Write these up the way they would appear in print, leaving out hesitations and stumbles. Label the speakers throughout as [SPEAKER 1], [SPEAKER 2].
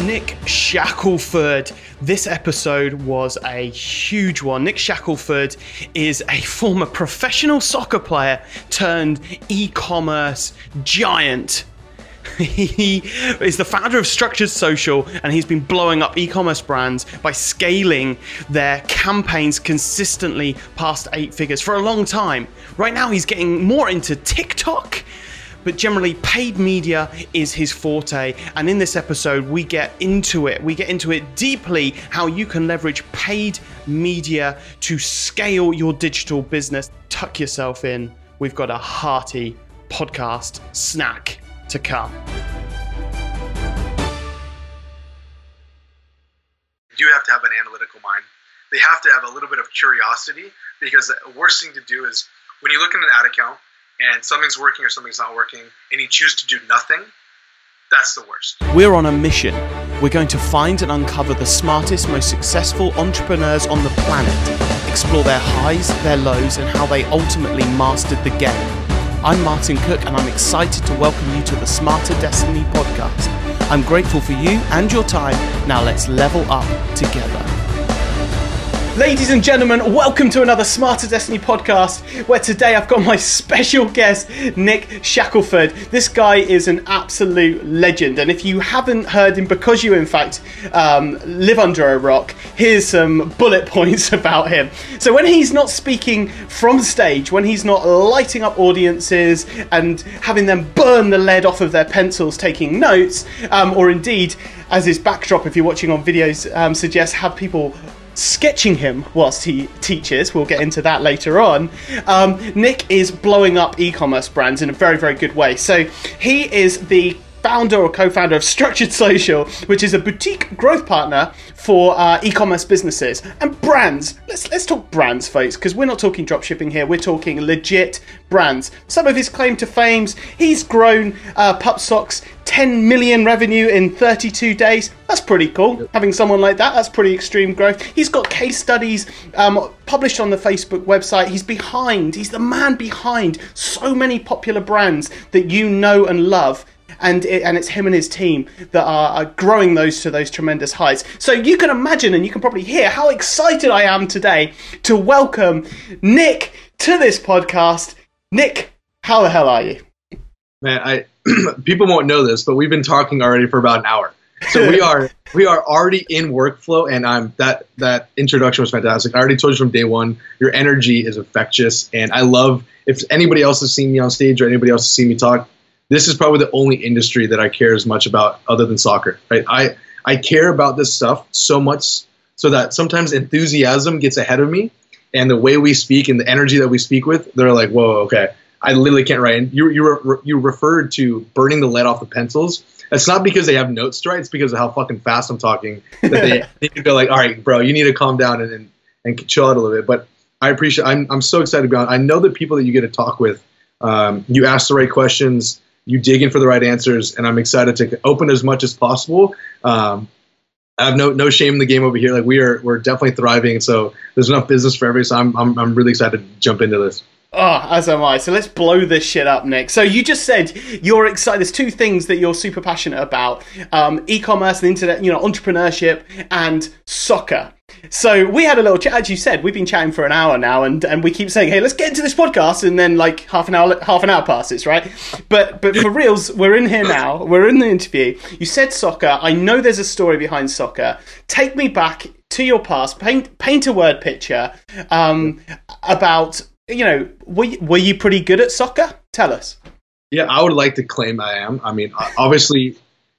[SPEAKER 1] Nick Shackelford. This episode was a huge one. Nick Shackelford is a former professional soccer player turned e-commerce giant. He is the founder of Structured Social, and he's been blowing up e-commerce brands by scaling their campaigns consistently past 8 figures for a long time. Right now he's getting more into TikTok, but generally paid media is his forte. And in this episode, we get into it. We get into it deeply, how you can leverage paid media to scale your digital business. Tuck yourself in. We've got a hearty podcast snack to come.
[SPEAKER 2] You have to have an analytical mind. They have to have a little bit of curiosity, because the worst thing to do is when you look at an ad account and something's working or something's not working and you choose to do nothing, that's the worst.
[SPEAKER 1] We're on a mission. We're going to find and uncover the smartest, most successful entrepreneurs on the planet, explore their highs, their lows, and how they ultimately mastered the game. I'm Martin Cook, and I'm excited to welcome you to the Smarter Destiny podcast. I'm grateful for you and your time. Now let's level up together. Ladies and gentlemen, welcome to another Smarter Destiny podcast, where today I've got my special guest, Nick Shackelford. This guy is an absolute legend, and if you haven't heard him because you in fact live under a rock, here's some bullet points about him. So when he's not speaking from stage, when he's not lighting up audiences and having them burn the lead off of their pencils taking notes, or indeed, as his backdrop if you're watching on videos suggests, have people sketching him whilst he teaches. We'll get into that later on. Nick is blowing up e-commerce brands in a very, very good way. So he is the founder or co-founder of Structured Social, which is a boutique growth partner for e-commerce businesses and brands. Let's talk brands, folks, because we're not talking dropshipping here. We're talking legit brands. Some of his claim to fames: he's grown PupSock's 10 million revenue in 32 days. That's pretty cool. Having someone like that, that's pretty extreme growth. He's got case studies published on the Facebook website. He's the man behind so many popular brands that you know and love. And it's him and his team that are growing those to those tremendous heights. So you can imagine, and you can probably hear, how excited I am today to welcome Nick to this podcast. Nick, how the hell are you?
[SPEAKER 2] Man, people won't know this, but we've been talking already for about an hour. So we are already in workflow, and that introduction was fantastic. I already told you from day one, your energy is infectious, and I love, if anybody else has seen me on stage or anybody else has seen me talk, this is probably the only industry that I care as much about other than soccer, right? I care about this stuff so much so that sometimes enthusiasm gets ahead of me, and the way we speak and the energy that we speak with, they're like, whoa, okay, I literally can't write. And you referred to burning the lead off the pencils. It's not because they have notes to write, it's because of how fucking fast I'm talking that they go like, all right, bro, you need to calm down and chill out a little bit. But I appreciate, I'm so excited to be on. I know the people that you get to talk with, you ask the right questions, you dig in for the right answers, and I'm excited to open as much as possible. I have no shame in the game over here. Like we're definitely thriving, so there's enough business for everybody. So I'm really excited to jump into this.
[SPEAKER 1] Oh, as am I. So let's blow this shit up, Nick. So you just said you're excited. There's two things that you're super passionate about: e-commerce and internet, entrepreneurship, and soccer. So we had a little chat. As you said, we've been chatting for an hour now, and we keep saying, "Hey, let's get into this podcast," and then like half an hour passes, right? But for reals, we're in here now. We're in the interview. You said soccer. I know there's a story behind soccer. Take me back to your past. Paint a word picture about. Were you pretty good at soccer? Tell us.
[SPEAKER 2] Yeah, I would like to claim I am. I mean, obviously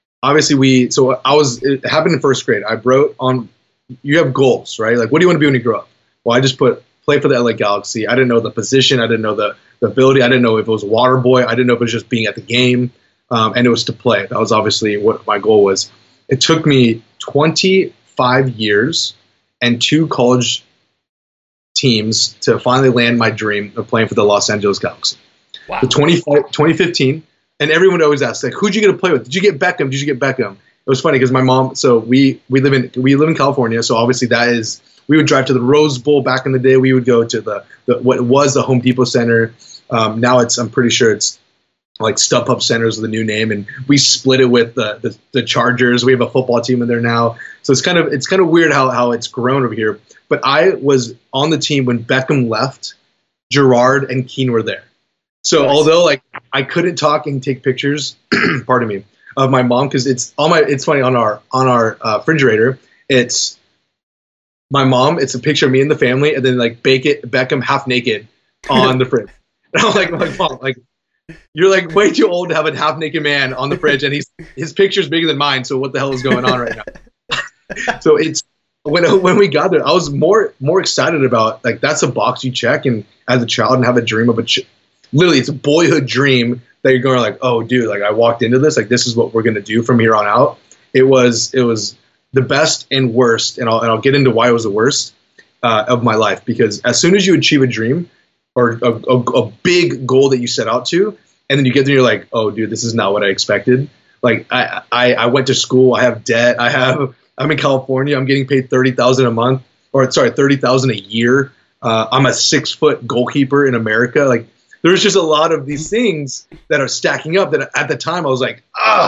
[SPEAKER 2] it happened in first grade. I wrote on, you have goals, right? Like, what do you want to be when you grow up? Well, I just put play for the LA Galaxy. I didn't know the position. I didn't know the ability. I didn't know if it was water boy. I didn't know if it was just being at the game. And it was to play. That was obviously what my goal was. It took me 25 years and 2 college teams to finally land my dream of playing for the Los Angeles Galaxy.
[SPEAKER 1] Wow.
[SPEAKER 2] 2015, and everyone would always ask, like, who'd you get to play with? Did you get Beckham? Did you get Beckham? It was funny because my mom, so we live in California, so obviously we would drive to the Rose Bowl back in the day. We would go to the what was the Home Depot Center. Now I'm pretty sure it's like StubHub Centers is the new name, and we split it with the Chargers. We have a football team in there now, so it's kind of weird how it's grown over here. But I was on the team when Beckham left. Gerard and Keane were there. So although like I couldn't talk and take pictures, pardon me, of my mom, because it's funny on our refrigerator. It's my mom. It's a picture of me and the family, and then like Beckham half naked on the fridge. And I'm like, Mom, like you're like way too old to have a half naked man on the fridge, and his picture's bigger than mine. So what the hell is going on right now? So it's when we got there, I was more excited about like that's a box you check, and as a child and have a dream of literally it's a boyhood dream that you're going like, oh dude, like I walked into this, like this is what we're gonna do from here on out. It was the best and worst, and I'll get into why it was the worst of my life, because as soon as you achieve a dream or a big goal that you set out to, and then you get there, you're like, oh dude, this is not what I expected. Like I went to school, I have debt, I'm in California, I'm getting paid $30,000 a month, or sorry, $30,000 a year. I'm a 6-foot goalkeeper in America. Like there's just a lot of these things that are stacking up that at the time I was like,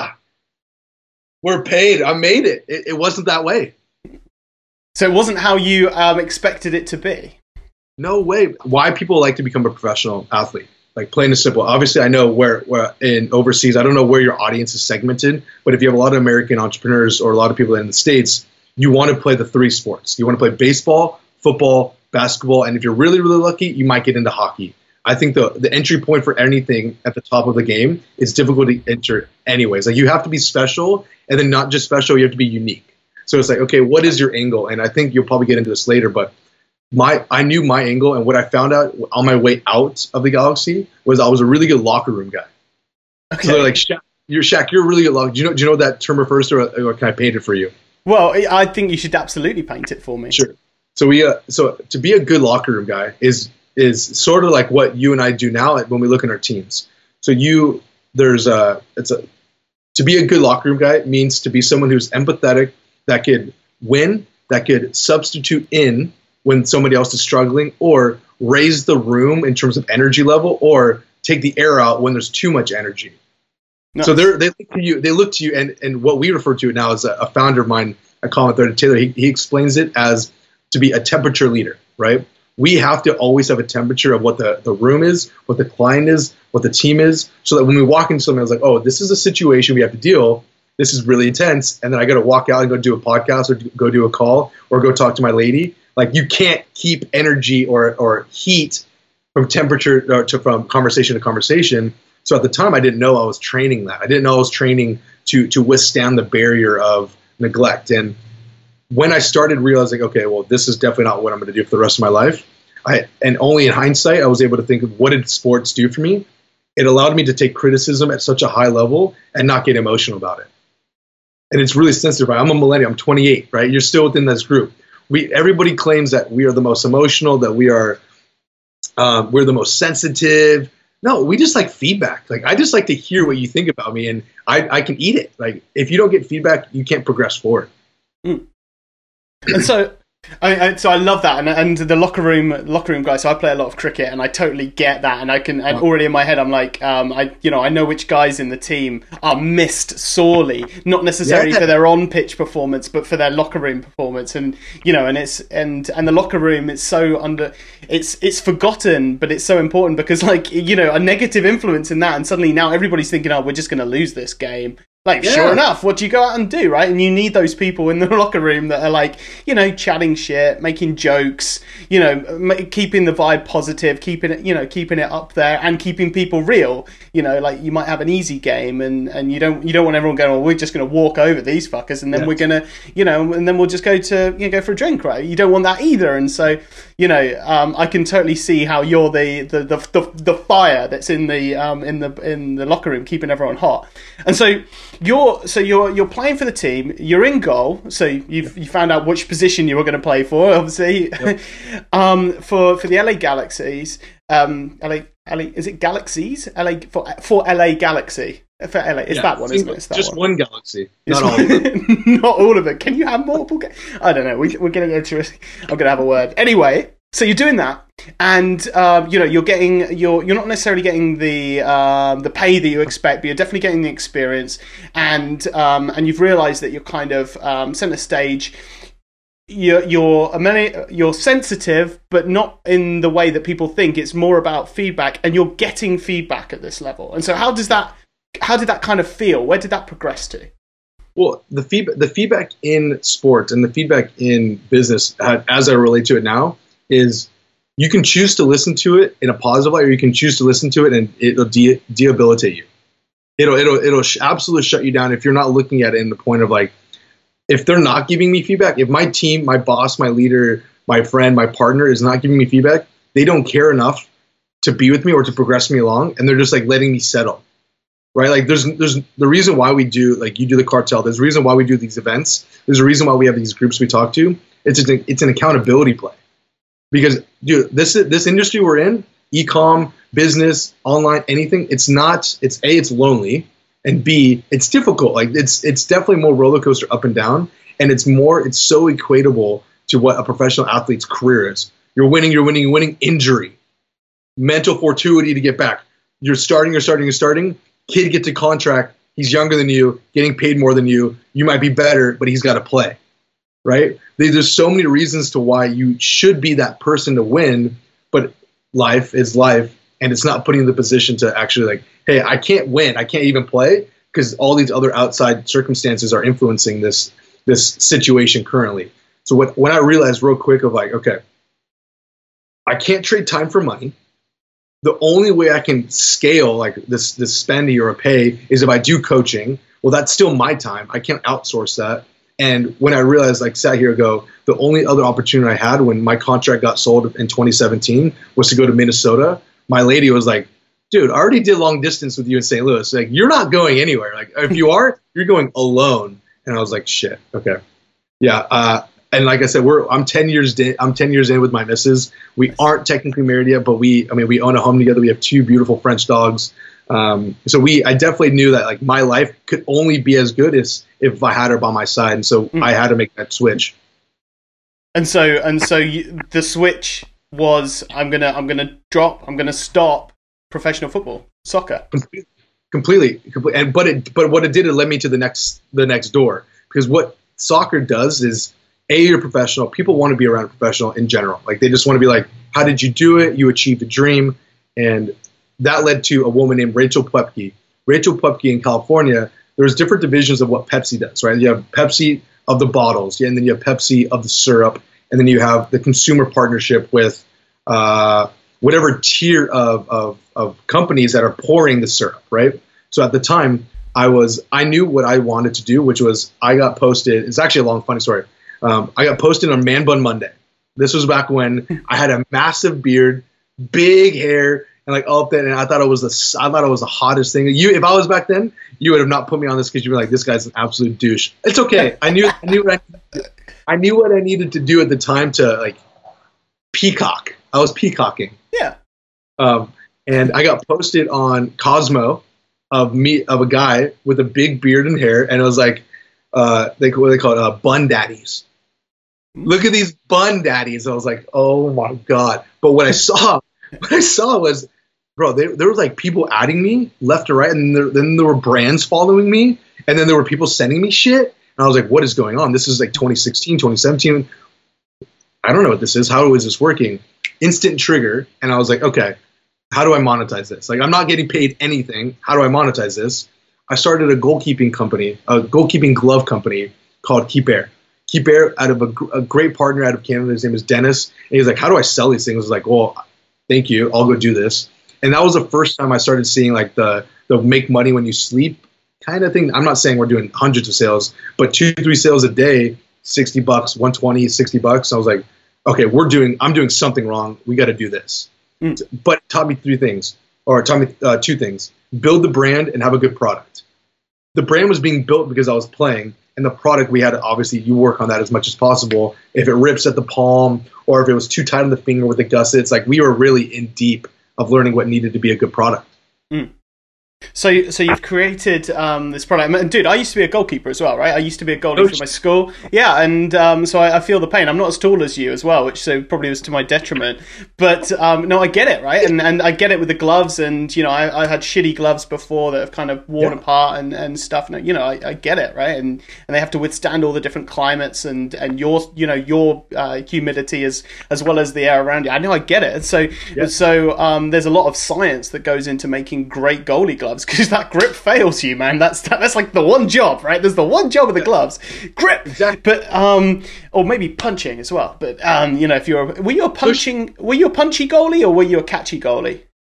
[SPEAKER 2] we're paid. I made it. It wasn't that way.
[SPEAKER 1] So it wasn't how you expected it to be?
[SPEAKER 2] No way. Why people like to become a professional athlete? Like plain and simple. Obviously, I know where in overseas, I don't know where your audience is segmented, but if you have a lot of American entrepreneurs or a lot of people in the States, you want to play the 3 sports. You want to play baseball, football, basketball, and if you're really, really lucky, you might get into hockey. I think the entry point for anything at the top of the game is difficult to enter anyways. Like you have to be special, and then not just special, you have to be unique. So it's like, okay, what is your angle? And I think you'll probably get into this later, but I knew my angle, and what I found out on my way out of the Galaxy was I was a really good locker room guy. Okay. So they're like, Shaq, you're a really good locker. Do you know what that term refers to, or can I paint it for you?
[SPEAKER 1] Well, I think you should absolutely paint it for me.
[SPEAKER 2] Sure. So so to be a good locker room guy is sort of like what you and I do now when we look at our teams. So to be a good locker room guy means to be someone who's empathetic, that could win, that could substitute in when somebody else is struggling, or raise the room in terms of energy level, or take the air out when there's too much energy. Nice. So they look to you, and what we refer to it now as a founder of mine, I call him Third Taylor. He explains it as to be a temperature leader, right? We have to always have a temperature of what the room is, what the client is, what the team is, so that when we walk into something, it's like, oh, this is a situation we have to deal. This is really intense, and then I got to walk out and go do a podcast, or go do a call, or go talk to my lady. Like you can't keep energy or heat from temperature from conversation to conversation. So at the time, I didn't know I was training that. I didn't know I was training to withstand the barrier of neglect. And when I started realizing, okay, well, this is definitely not what I'm going to do for the rest of my life. And only in hindsight, I was able to think of what did sports do for me. It allowed me to take criticism at such a high level and not get emotional about it. And it's really sensitive. Right? I'm a millennial. I'm 28, right? You're still within this group. Everybody claims that we are the most emotional, that we're the most sensitive. No, we just like feedback. Like I just like to hear what you think about me, and I can eat it. Like if you don't get feedback, you can't progress forward.
[SPEAKER 1] Mm. And so I love that, and the locker room guy. So I play a lot of cricket, and I totally get that, and and already in my head I'm like, I know which guys in the team are missed sorely, not necessarily for their on pitch performance, but for their locker room performance, and and the locker room is so it's forgotten, but it's so important because a negative influence in that, and suddenly now everybody's thinking, oh, we're just going to lose this game. Sure enough, what do you go out and do, right? And you need those people in the locker room that are chatting shit, making jokes, keeping the vibe positive, keeping it up there, and keeping people real. You might have an easy game, and you don't want everyone going, well, we're just going to walk over these fuckers, and then we're gonna, and then we'll just go for a drink, right? You don't want that either, and so I can totally see how you're the fire that's in the locker room, keeping everyone hot, and so. You're playing for the team. You're in goal, so you found out which position you were going to play for. Obviously, yep. For the LA Galaxies, is it Galaxies? For LA Galaxy. For LA, it's that one, isn't it? It's that
[SPEAKER 2] just one Galaxy,
[SPEAKER 1] not all of it. Not all of it. Can you have multiple? I don't know. We're going to go to it. I'm going to have a word anyway. So you're doing that. and you're not necessarily getting the pay that you expect, but you're definitely getting the experience, and you've realised that you're kind of centre stage. You're sensitive, but not in the way that people think. It's more about feedback, and you're getting feedback at this level. And so, how did that kind of feel? Where did that progress to?
[SPEAKER 2] Well, the feedback in sports and the feedback in business, as I relate to it now, is you can choose to listen to it in a positive way, or you can choose to listen to it and it'll debilitate you. It'll absolutely shut you down if you're not looking at it in the point of like, if they're not giving me feedback, if my team, my boss, my leader, my friend, my partner is not giving me feedback, they don't care enough to be with me or to progress me along, and they're just like letting me settle, right? Like there's the reason why we do, like you do the cartel, there's a reason why we do these events, there's a reason why we have these groups we talk to. It's an accountability play, because dude, this industry we're in, e-com, business, online, anything, it's lonely. And B, it's difficult. Like it's definitely more roller coaster up and down, and it's so equatable to what a professional athlete's career is. You're winning, injury, mental fortuity to get back. You're starting. Kid gets a contract. He's younger than you, getting paid more than you. You might be better, but he's got to play, right? There's so many reasons to why you should be that person to win, but life is life. And it's not putting you in the position to actually like, hey, I can't win. I can't even play because all these other outside circumstances are influencing this situation currently. So when I realized real quick of like, okay, I can't trade time for money. The only way I can scale like this spending or a pay is if I do coaching. Well, that's still my time. I can't outsource that. And when I realized, like sat here ago, the only other opportunity I had when my contract got sold in 2017 was to go to Minnesota. My lady was like, dude, I already did long distance with you in St. Louis. Like, you're not going anywhere. Like, if you are, you're going alone. And I was like, shit, okay. Yeah. And like I said, I'm 10 years in with my missus. We aren't technically married yet, but we own a home together. We have 2 beautiful French dogs. So I definitely knew that like my life could only be as good as if I had her by my side. And so I had to make that switch. And so
[SPEAKER 1] the switch was I'm gonna stop professional football, soccer.
[SPEAKER 2] Completely. And but what it did, it led me to the next door, because what soccer does is you're professional. People want to be around a professional in general. Like they just want to be like, how did you do it? You achieved a dream. And that led to a woman named Rachel Plepke. Rachel Plepke in California, there's different divisions of what Pepsi does, right? You have Pepsi of the bottles, and then you have Pepsi of the syrup, and then you have the consumer partnership with whatever tier of companies that are pouring the syrup, right? So at the time, I knew what I wanted to do, which was I got posted. It's actually a long, funny story. I got posted on Man Bun Monday. This was back when I had a massive beard, big hair, and like all that. And I thought it was the hottest thing. If I was back then, you would have not put me on this because you'd be like, this guy's an absolute douche. It's okay. I knew what I needed to do at the time to like peacock. I was peacocking.
[SPEAKER 1] Yeah.
[SPEAKER 2] And I got posted on Cosmo of a guy with a big beard and hair, and it was like what they call it, bun daddies. Look at these bun daddies. I was like, oh my god. But what I saw was, bro, there was like people adding me left or right, and then there were brands following me, and then there were people sending me shit, and I was like, what is going on? This is like 2016, 2017. I don't know what this is. How is this working? Instant trigger, and I was like, okay, how do I monetize this? Like, I'm not getting paid anything. How do I monetize this? I started a goalkeeping company, a goalkeeping glove company called Keep Air. Keep Air, out of a great partner out of Canada. His name is Dennis. And he's like, how do I sell these things? I was like, well, thank you. I'll go do this. And that was the first time I started seeing like the make money when you sleep kind of thing. I'm not saying we're doing hundreds of sales, but 2-3 sales a day, $60, $120, $60. I was like, okay, I'm doing something wrong. We got to do this. But it taught me 2 things. Build the brand and have a good product. The brand was being built because I was playing, and the product, we had to, obviously, you work on that as much as possible. If it rips at the palm, or if it was too tight on the finger with the gussets, like we were really in deep of learning what needed to be a good product.
[SPEAKER 1] So you've created this product, and dude, I used to be a goalkeeper as well, right? I used to be a goalie for my school, yeah, and so I feel the pain. I'm not as tall as you as well, which so probably was to my detriment. But no, I get it, right? And I get it with the gloves, and you know, I had shitty gloves before that have kind of worn apart and stuff. And you know, I get it, right? And they have to withstand all the different climates and your humidity as well as the air around you. I know, I get it. So there's a lot of science that goes into making great goalie gloves. Because that grip fails you, man. That's like the one job, right? There's the one job of the gloves, grip. Exactly. But or maybe punching as well. But you know, if were you a punchy goalie or were you a catchy goalie?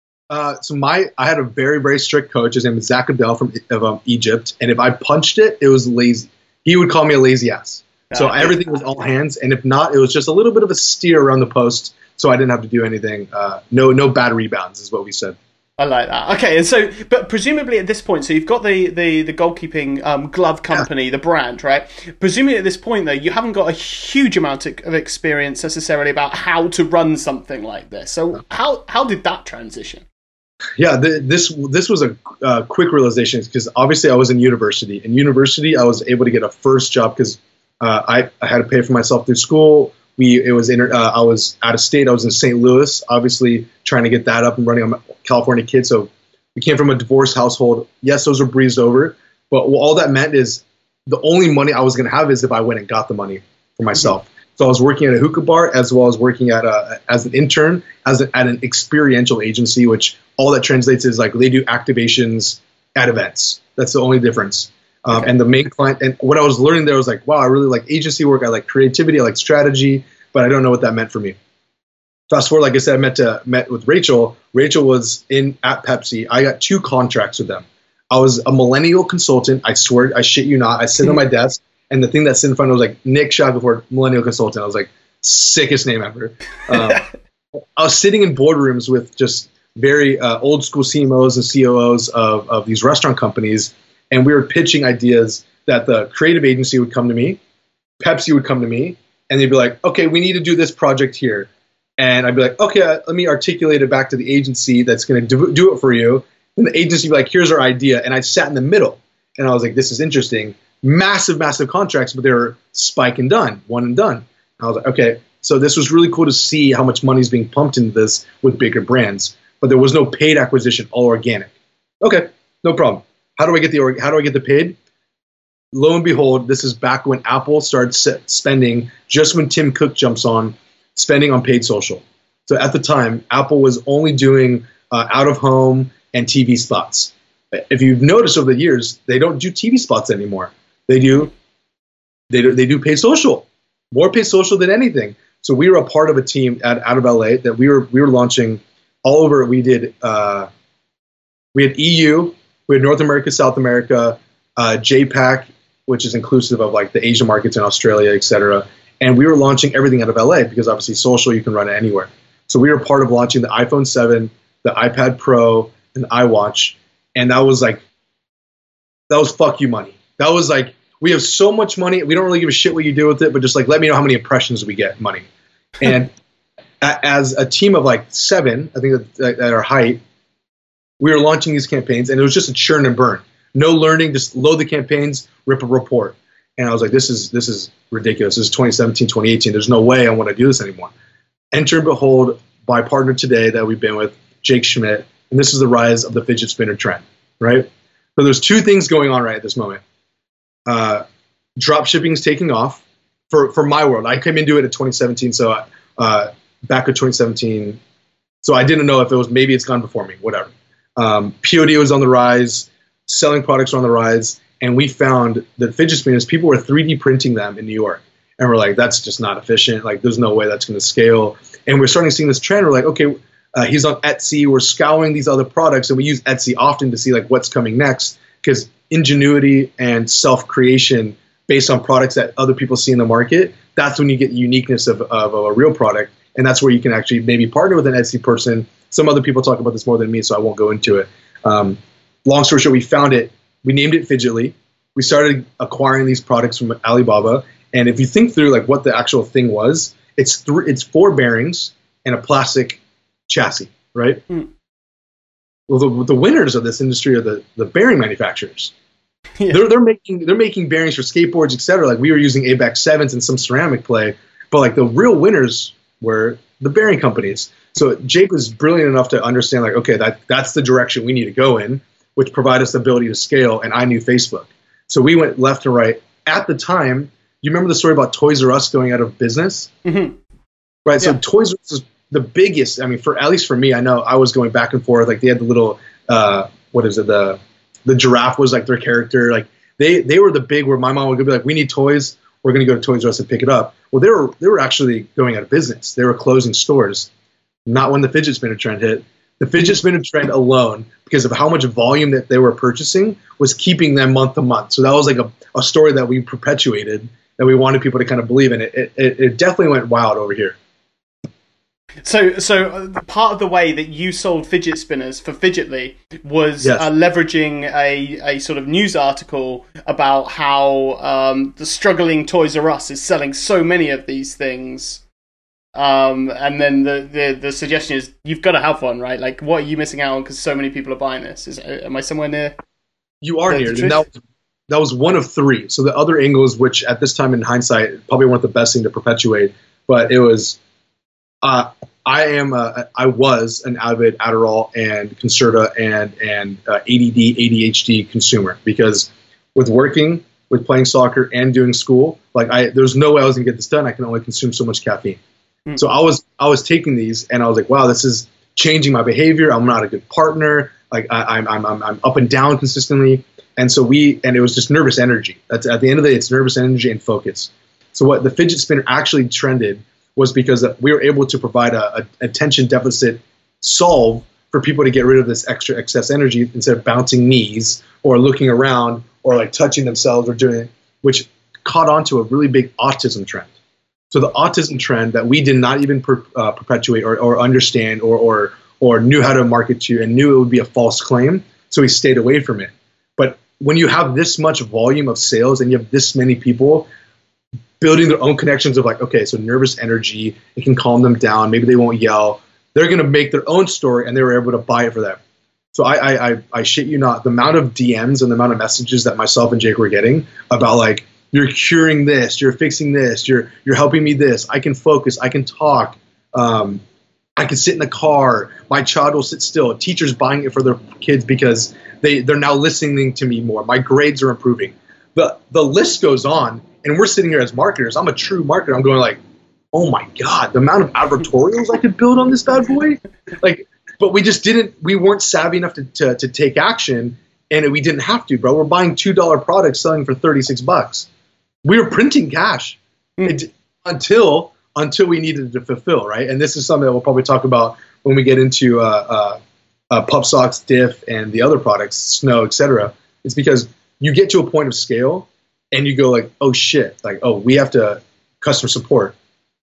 [SPEAKER 2] I had a very, very strict coach. His name was Zach Abdel from Egypt, and if I punched it, it was lazy. He would call me a lazy ass. So everything was all hands, and if not, it was just a little bit of a steer around the post, so I didn't have to do anything. No bad rebounds is what we said.
[SPEAKER 1] I like that. Okay, and so, but presumably at this point, so you've got the goalkeeping glove company, the brand, right? Presumably at this point, though, you haven't got a huge amount of experience necessarily about how to run something like this. So how did that transition?
[SPEAKER 2] Yeah, this was a quick realization because obviously I was in university. In university, I was able to get a first job because I had to pay for myself through school. I was out of state. I was in St. Louis, obviously trying to get that up and running. I'm a California kid, so we came from a divorced household. Yes, those were breezed over, but all that meant is the only money I was going to have is if I went and got the money for myself. Mm-hmm. So I was working at a hookah bar as well as working at as an intern at an experiential agency, which all that translates is like they do activations at events. That's the only difference. And the main client, and what I was learning there was like, wow, I really like agency work. I like creativity. I like strategy, but I don't know what that meant for me. Fast forward, like I said, I met with Rachel. Rachel was at Pepsi. I got 2 contracts with them. I was a millennial consultant. I swear, I shit you not. I sit on my desk, and the thing that sit in front of was like Nick Shackelford, millennial consultant. I was like, sickest name ever. I was sitting in boardrooms with just very old school CMOs and COOs of these restaurant companies. And we were pitching ideas that the creative agency would come to me, Pepsi would come to me, and they'd be like, okay, we need to do this project here. And I'd be like, okay, let me articulate it back to the agency that's going to do it for you. And the agency would be like, here's our idea. And I sat in the middle. And I was like, this is interesting. Massive, massive contracts, but they were spike and done, one and done. And I was like, okay, so this was really cool to see how much money is being pumped into this with bigger brands. But there was no paid acquisition, all organic. Okay, no problem. How do I get the paid? Lo and behold, this is back when Apple started spending, just when Tim Cook jumps on, spending on paid social. So at the time, Apple was only doing out of home and TV spots. If you've noticed over the years, they don't do TV spots anymore. They do paid social, more paid social than anything. So we were a part of a team out of LA that we were launching all over. We had EU. We had North America, South America, JPAC, which is inclusive of like the Asian markets in Australia, et cetera. And we were launching everything out of LA because obviously social, you can run it anywhere. So we were part of launching the iPhone 7, the iPad Pro, and the iWatch. And that was fuck you money. That was like, we have so much money. We don't really give a shit what you do with it, but just like, let me know how many impressions we get money. And as a team of like 7, I think at our height, we were launching these campaigns, and it was just a churn and burn. No learning, just load the campaigns, rip a report. And I was like, this is ridiculous. This is 2017, 2018. There's no way I want to do this anymore. Enter and behold, my partner today that we've been with, Jake Schmidt, and this is the rise of the fidget spinner trend, right? So there's 2 things going on right at this moment. Drop shipping is taking off for my world. I came into it in 2017, so back in 2017. So I didn't know if it was, maybe it's gone before me, whatever. POD was on the rise, selling products were on the rise, and we found that fidget spinners, people were 3D printing them in New York. And we're like, that's just not efficient. Like, there's no way that's going to scale. And we're starting to see this trend. We're like, okay, he's on Etsy. We're scouring these other products, and we use Etsy often to see like what's coming next, because ingenuity and self-creation based on products that other people see in the market, that's when you get uniqueness of a real product. And that's where you can actually maybe partner with an Etsy person. Some other people talk about this more than me, so I won't go into it. Long story short, we found it. We named it Fidgetly. We started acquiring these products from Alibaba. And if you think through like what the actual thing was, it's 4 bearings and a plastic chassis, right? well, the winners of this industry are the bearing manufacturers.
[SPEAKER 1] Yeah.
[SPEAKER 2] They're making bearings for skateboards, etc. Like we were using ABEX 7s and some ceramic play, but like the real winners were the bearing companies. So Jake was brilliant enough to understand like, okay, that's the direction we need to go in, which provide us the ability to scale. And I knew Facebook, so we went left and right. At the time, you remember the story about Toys R Us going out of business,
[SPEAKER 1] Mm-hmm.
[SPEAKER 2] right?
[SPEAKER 1] Yeah.
[SPEAKER 2] So Toys R Us is the biggest. I mean, for at least for me, I know I was going back and forth. Like they had the little what is it, the giraffe was like their character. Like they were the big where my mom would be like, we need toys. We're going to go to Toys R Us and pick it up. Well, they were actually going out of business. They were closing stores. Not when the fidget spinner trend hit. The fidget spinner trend alone, because of how much volume that they were purchasing, was keeping them month to month. So that was like a story that we perpetuated, that we wanted people to kind of believe in. It definitely went wild over here.
[SPEAKER 1] So part of the way that you sold fidget spinners for Fidgetly was
[SPEAKER 2] Yes.
[SPEAKER 1] Leveraging a sort of news article about how the struggling Toys R Us is selling so many of these things. And then the suggestion is you've got to have one, right? Like, what are you missing out on because so many people are buying this? Am I somewhere near?
[SPEAKER 2] You are near.
[SPEAKER 1] the
[SPEAKER 2] And
[SPEAKER 1] truth?
[SPEAKER 2] that was one of three. So the other angles, which at this time in hindsight probably weren't the best thing to perpetuate, but it was. I was an avid Adderall and Concerta and ADD, ADHD consumer, because with working, with playing soccer and doing school, like there's no way I was gonna get this done. I can only consume so much caffeine. So I was taking these and I was like, wow, this is changing my behavior. I'm not a good partner. Like I'm up and down consistently. And so it was just nervous energy. That's at the end of the day, it's nervous energy and focus. So what the fidget spinner actually trended was because we were able to provide a attention deficit solve for people to get rid of this extra excess energy instead of bouncing knees or looking around or like touching themselves or doing it, which caught on to a really big autism trend. So the autism trend that we did not even perpetuate or understand or knew how to market to and knew it would be a false claim, so we stayed away from it. But when you have this much volume of sales and you have this many people building their own connections of like, okay, so nervous energy, it can calm them down. Maybe they won't yell. They're going to make their own story and they were able to buy it for them. So I shit you not, the amount of DMs and the amount of messages that myself and Jake were getting about like, you're curing this, you're fixing this, you're helping me this, I can focus, I can talk, I can sit in the car, my child will sit still, teachers buying it for their kids because they're now listening to me more, my grades are improving. The list goes on. And we're sitting here as marketers. I'm a true marketer. I'm going like, oh my God, the amount of advertorials I could build on this bad boy. Like, but we weren't savvy enough to take action, and we didn't have to, bro. We're buying $2 products selling for $36. We were printing cash until we needed to fulfill, right? And this is something that we'll probably talk about when we get into Pup Socks, Diff, and the other products, Snow, etc. It's because you get to a point of scale and you go like, oh shit, like, oh, we have to customer support.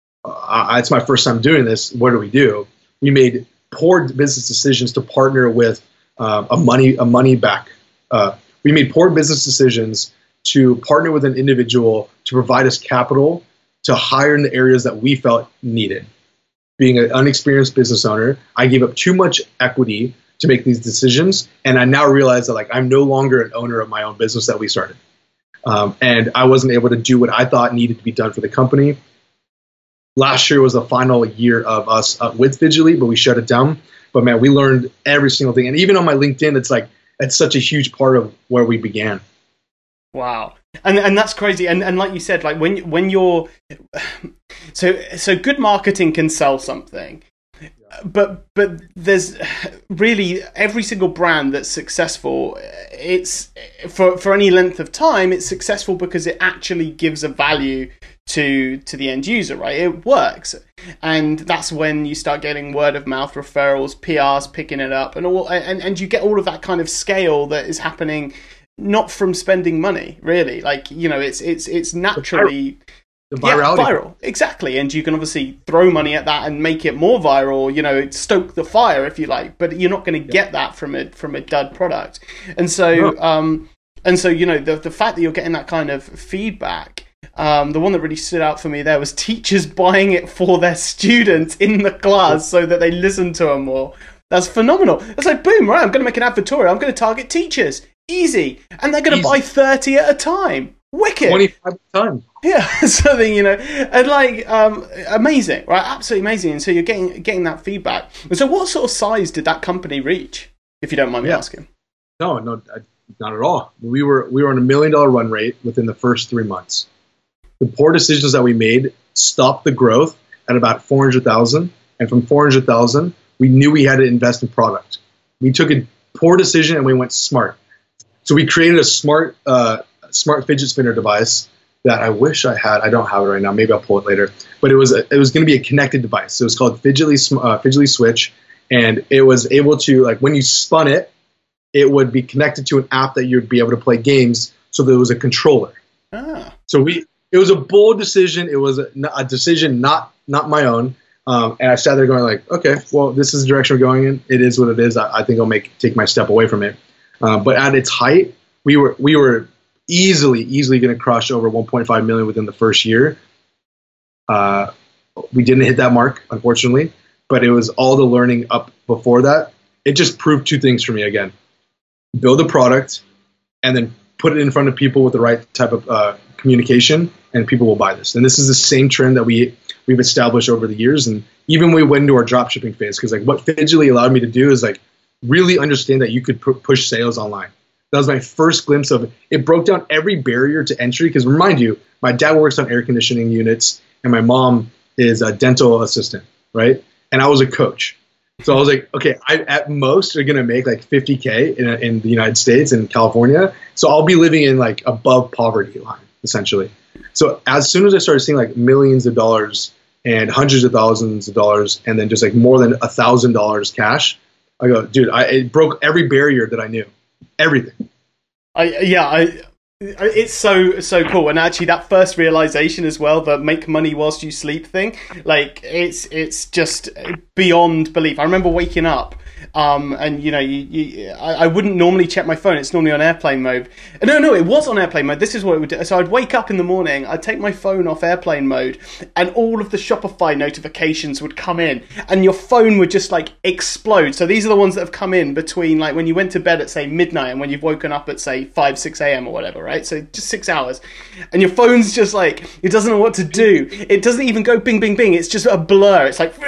[SPEAKER 2] It's my first time doing this. What do? We made poor business decisions to partner with a money back. We made poor business decisions to partner with an individual to provide us capital to hire in the areas that we felt needed. Being an unexperienced business owner, I gave up too much equity to make these decisions, and I now realize that like I'm no longer an owner of my own business that we started. And I wasn't able to do what I thought needed to be done for the company. Last year was the final year of us with Fidgetly, but we shut it down. But man, we learned every single thing. And even on my LinkedIn, it's such a huge part of where we began.
[SPEAKER 1] Wow. And that's crazy. And like you said, like when you're so good marketing can sell something. But there's really every single brand that's successful, it's for any length of time, it's successful because it actually gives a value to the end user, right? It works. And that's when you start getting word of mouth referrals, PRs picking it up, and you get all of that kind of scale that is happening not from spending money, really. Like, you know, it's naturally
[SPEAKER 2] The virality.
[SPEAKER 1] Yeah, viral, exactly. And you can obviously throw money at that and make it more viral, you know, stoke the fire if you like, but you're not going to get that from a dud product. And so, you know, the fact that you're getting that kind of feedback, the one that really stood out for me there was teachers buying it for their students in the class so that they listen to them more. That's phenomenal. It's like, boom, right, I'm going to make an advertorial. I'm going to target teachers. Easy. And they're going to buy 30 at a time. Wicked.
[SPEAKER 2] 25 at a time.
[SPEAKER 1] Yeah, something, and like, amazing, right? Absolutely amazing. And so you're getting that feedback. And so what sort of size did that company reach, if you don't mind me asking?
[SPEAKER 2] No, not at all. We were on $1 million run rate within the first 3 months. The poor decisions that we made stopped the growth at about 400,000. And from 400,000, we knew we had to invest in product. We took a poor decision and we went smart. So we created a smart fidget spinner device that I wish I had. I don't have it right now. Maybe I'll pull it later. But it was going to be a connected device. So it was called Fidgetly Switch, and it was able to, like, when you spun it, it would be connected to an app that you'd be able to play games. So there was a controller. So it was a bold decision. It was a decision not my own. And I sat there going like, okay, well, this is the direction we're going in. It is what it is. I think I'll take my step away from it. But at its height, we were easily going to crush over 1.5 million within the first year. We didn't hit that mark, unfortunately, but it was all the learning up before that. It just proved two things for me again: build a product and then put it in front of people with the right type of communication, and people will buy this. And this is the same trend that we've established over the years. And even when we went into our drop shipping phase, because like what Fidgetly allowed me to do is like really understand that you could push sales online. That was my first glimpse of it. It broke down every barrier to entry, because remind you, my dad works on air conditioning units and my mom is a dental assistant, right? And I was a coach. So I was like, okay, I at most are going to make like 50K in the United States and California. So I'll be living in like above poverty line, essentially. So as soon as I started seeing like millions of dollars and hundreds of thousands of dollars and then just like more than $1,000 cash, I go, dude, it broke every barrier that I knew. Everything.
[SPEAKER 1] It's so cool. And actually that first realization as well, the make money whilst you sleep thing, like it's just beyond belief. I remember waking up and I wouldn't normally check my phone. It's normally on airplane mode. No, it was on airplane mode. This is what it would do. So I'd wake up in the morning, I'd take my phone off airplane mode, and all of the Shopify notifications would come in, and your phone would just like explode. So these are the ones that have come in between like when you went to bed at say midnight and when you've woken up at say 5-6 a.m. or whatever, right? So just 6 hours, and your phone's just like, it doesn't know what to do. It doesn't even go bing bing bing. It's just a blur. It's like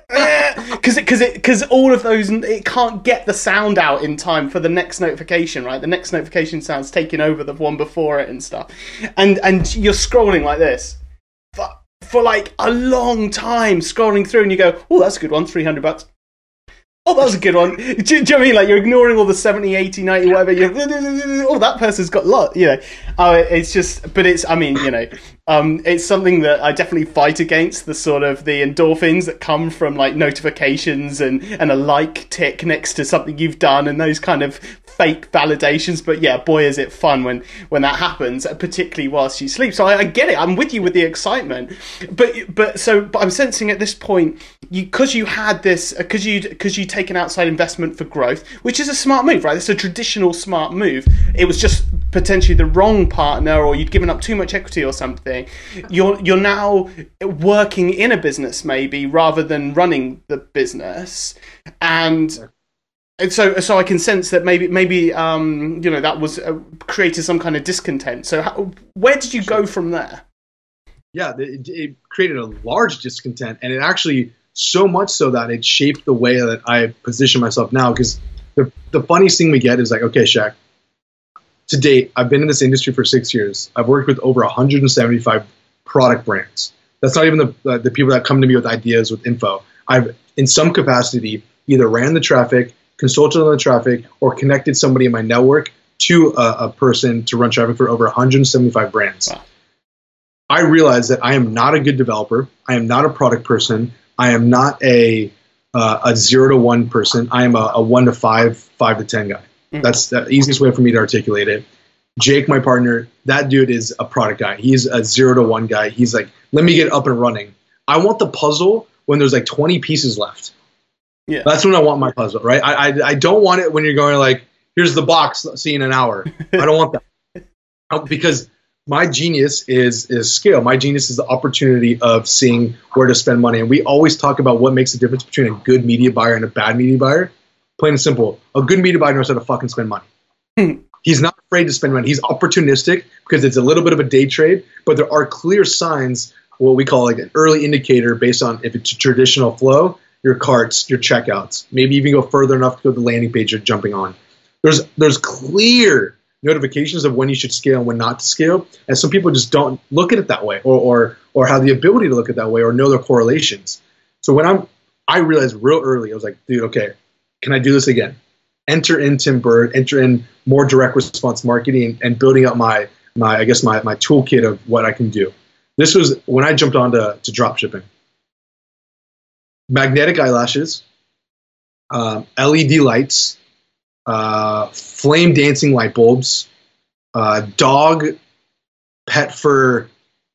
[SPEAKER 1] because all of those, it can't get the sound out in time for the next notification, right? The next notification sound's taking over the one before it and stuff, and you're scrolling like this for like a long time, scrolling through, and you go, oh, that's a good one, $300. Oh, that was a good one. Do you know what I mean? Like, you're ignoring all the 70, 80, 90, whatever. Oh, that person's got a lot, it's just, but it's, I mean, it's something that I definitely fight against, the sort of the endorphins that come from like notifications and a like tick next to something you've done and those kind of fake validations. But yeah, boy, is it fun when that happens, particularly whilst you sleep. So I get it. I'm with you with the excitement, but I'm sensing at this point, because you had this, because you take an outside investment for growth, which is a smart move, right? It's a traditional smart move. It was just potentially the wrong partner, or you'd given up too much equity or something. You're now working in a business maybe rather than running the business, and so I can sense that maybe that was created some kind of discontent. So where did you go from there?
[SPEAKER 2] Yeah, it created a large discontent, and it actually so much so that it shaped the way that I position myself now. Because the funniest thing we get is like, okay, Shaq, to date, I've been in this industry for 6 years. I've worked with over 175 product brands. That's not even the people that come to me with ideas, with info. I've, in some capacity, either ran the traffic, consulted on the traffic, or connected somebody in my network to a person to run traffic for over 175 brands. Wow. I realize that I am not a good developer. I am not a product person. I am not a 0 to 1 person. I am a 1 to 5, 5 to 10 guy. Mm-hmm. That's the easiest way for me to articulate it. Jake, my partner, that dude is a product guy. He's a 0 to 1 guy. He's like, let me get up and running. I want the puzzle when there's like 20 pieces left. Yeah, that's when I want my puzzle, right? I don't want it when you're going like, here's the box, see you in an hour. I don't want that. Because my genius is scale. My genius is the opportunity of seeing where to spend money. And we always talk about what makes the difference between a good media buyer and a bad media buyer. Plain and simple. A good media buyer knows how to fucking spend money. He's not afraid to spend money. He's opportunistic because it's a little bit of a day trade, but there are clear signs, what we call like an early indicator based on if it's a traditional flow, your carts, your checkouts, maybe even go further enough to go to the landing page you're jumping on. There's clear notifications of when you should scale and when not to scale, and some people just don't look at it that way or have the ability to look at it that way or know their correlations. So when I realized real early, I was like, dude, okay, can I do this again? Enter in Tim Berg, enter in more direct response marketing and building up my toolkit of what I can do. This was when I jumped on to drop shipping. Magnetic eyelashes, LED lights, flame dancing light bulbs, dog pet fur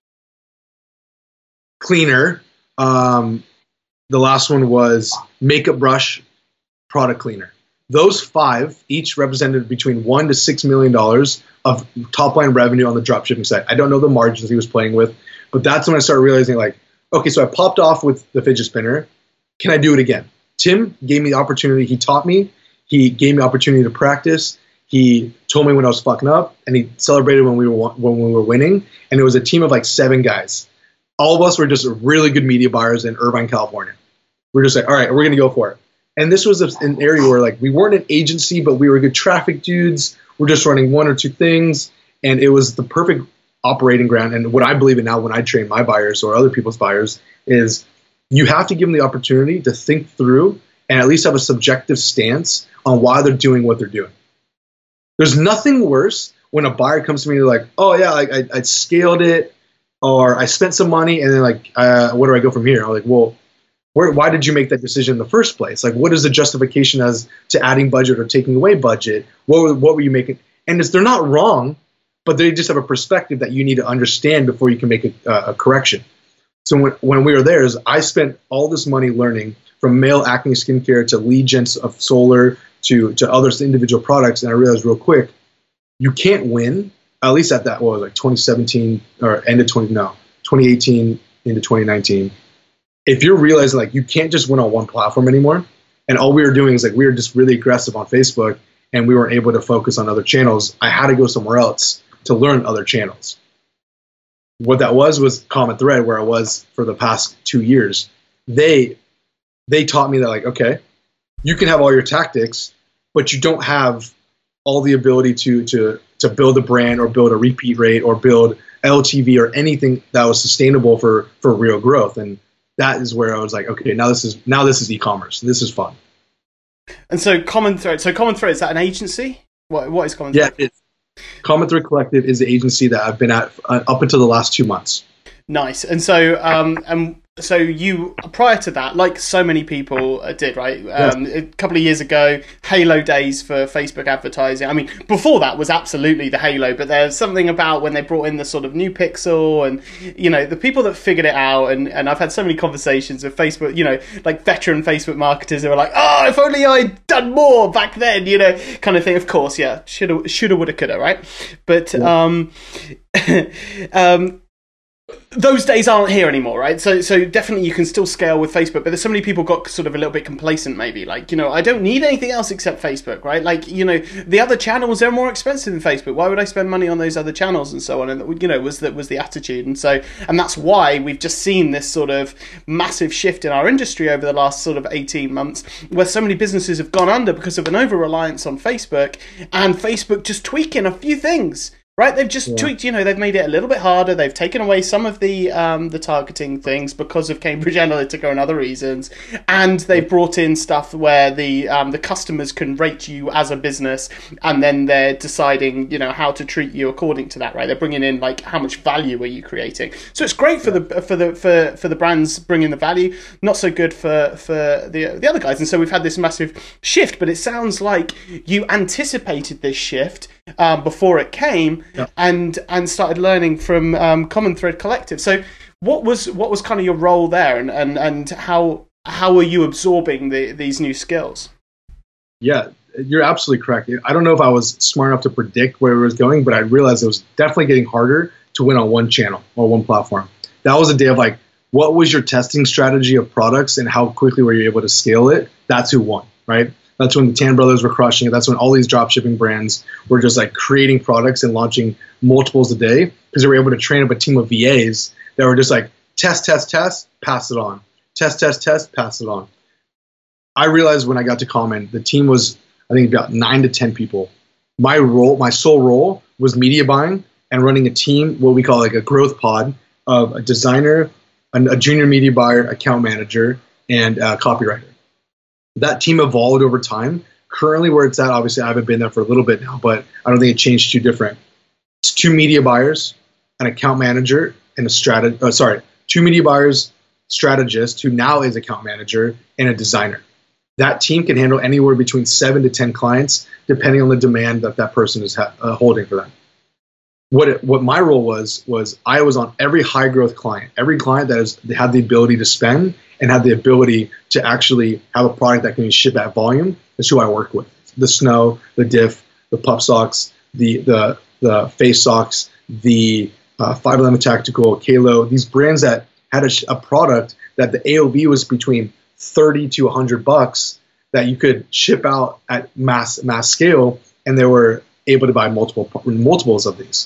[SPEAKER 2] cleaner. The last one was makeup brush product cleaner. Those 5 each represented between $1 to $6 million of top line revenue on the dropshipping side. I don't know the margins he was playing with, but that's when I started realizing, like, okay, so I popped off with the fidget spinner. Can I do it again? Tim gave me the opportunity. He taught me. He gave me the opportunity to practice. He told me when I was fucking up, and he celebrated when we were winning. And it was a team of like 7 guys. All of us were just really good media buyers in Irvine, California. We're just like, all right, we're gonna go for it. And this was an area where like we weren't an agency, but we were good traffic dudes. We're just running 1 or 2 things, and it was the perfect operating ground. And what I believe in now when I train my buyers or other people's buyers is you have to give them the opportunity to think through and at least have a subjective stance on why they're doing what they're doing. There's nothing worse when a buyer comes to me and they're like, oh yeah, I scaled it, or I spent some money, and then like, where do I go from here? I'm like, well, why did you make that decision in the first place? Like, what is the justification as to adding budget or taking away budget? What were you making? And they're not wrong, but they just have a perspective that you need to understand before you can make a correction. So when we were there, I spent all this money learning from male acne skincare to lead gen of solar to other individual products, and I realized real quick, you can't win. At least at that, what was it, like 2017 or end of 2018 into 2019. If you're realizing like you can't just win on one platform anymore, and all we were doing is like we were just really aggressive on Facebook, and we weren't able to focus on other channels, I had to go somewhere else to learn other channels. What that was Common Thread, where I was for the past 2 years. They taught me that, like, okay, you can have all your tactics, but you don't have all the ability to build a brand or build a repeat rate or build LTV or anything that was sustainable for real growth. And that is where I was like, okay, now this is e-commerce. This is fun.
[SPEAKER 1] And so Common Thread. So Common Thread, is that an agency? What is Common Thread?
[SPEAKER 2] Yeah, Common Thread Collective is the agency that I've been at up until the last 2 months.
[SPEAKER 1] Nice. And so so you, prior to that, like so many people did, right?
[SPEAKER 2] Yes.
[SPEAKER 1] A couple of years ago, Halo days for Facebook advertising. I mean, before that was absolutely the Halo, but there's something about when they brought in the sort of new Pixel and, you know, the people that figured it out. And I've had so many conversations with Facebook, you know, like veteran Facebook marketers who are like, oh, if only I'd done more back then, you know, kind of thing. Of course, yeah, shoulda, woulda, coulda, right? But, yeah. Those days aren't here anymore, right? So definitely you can still scale with Facebook, but there's so many people got sort of a little bit complacent, maybe. Like, you know, I don't need anything else except Facebook, right? Like, you know, the other channels, they're more expensive than Facebook. Why would I spend money on those other channels and so on? And, you know, was the attitude. And that's why we've just seen this sort of massive shift in our industry over the last sort of 18 months, where so many businesses have gone under because of an over-reliance on Facebook, and Facebook just tweaking a few things. Right, they've just tweaked. You know, they've made it a little bit harder. They've taken away some of the targeting things because of Cambridge Analytica and other reasons, and they've brought in stuff where the customers can rate you as a business, and then they're deciding, you know, how to treat you according to that. Right, they're bringing in like how much value are you creating. So it's great for the brands bringing the value. Not so good for the other guys. And so we've had this massive shift. But it sounds like you anticipated this shift before it came. Yeah. And started learning from Common Thread Collective. So what was kind of your role there, and how were you absorbing these new skills?
[SPEAKER 2] Yeah, you're absolutely correct. I don't know if I was smart enough to predict where it was going, but I realized it was definitely getting harder to win on one channel or one platform. That was a day of like, what was your testing strategy of products and how quickly were you able to scale it? That's who won, right? That's when the Tan Brothers were crushing it. That's when all these drop shipping brands were just like creating products and launching multiples a day because they were able to train up a team of VAs that were just like test, test, test, pass it on. Test, test, test, pass it on. I realized when I got to Common, the team was, I think, about 9 to 10 people. My sole role was media buying and running a team, what we call like a growth pod of a designer, a junior media buyer, account manager, and a copywriter. That team evolved over time. Currently where it's at, obviously I haven't been there for a little bit now, but I don't think it changed too different. It's 2 media buyers, an account manager, and two media buyers, strategist, who now is account manager, and a designer. That team can handle anywhere between 7 to 10 clients, depending on the demand that person is holding for them. What my role was I was on every high growth client, every client that had the ability to spend and had the ability to actually have a product that can be shipped at volume is who I work with. The Snow, the Diff, the Pup Socks, the Face Socks, the 511 Tactical, Kalo, these brands that had a product that the AOV was between 30 to $100 that you could ship out at mass scale, and they were able to buy multiples of these.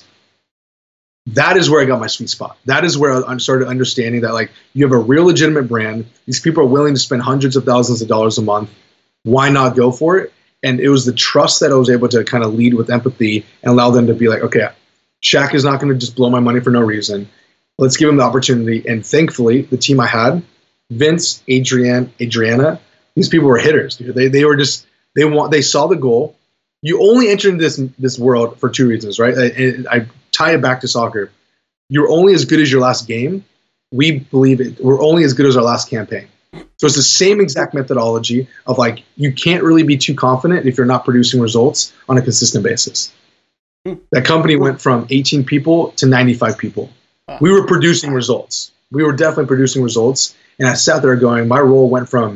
[SPEAKER 2] That is where I got my sweet spot. That is where I started understanding that like you have a real legitimate brand. These people are willing to spend hundreds of thousands of dollars a month. Why not go for it? And it was the trust that I was able to kind of lead with empathy and allow them to be like, okay, Shaq is not going to just blow my money for no reason. Let's give him the opportunity. And thankfully, the team I had, Vince, Adriana, these people were hitters, dude. They were just, they saw the goal. You only enter into this world for 2 reasons, right? I tie it back to soccer. You're only as good as your last game. We believe it. We're only as good as our last campaign. So it's the same exact methodology of like, you can't really be too confident if you're not producing results on a consistent basis. That company went from 18 people to 95 people. We were producing results. We were definitely producing results. And I sat there going, my role went from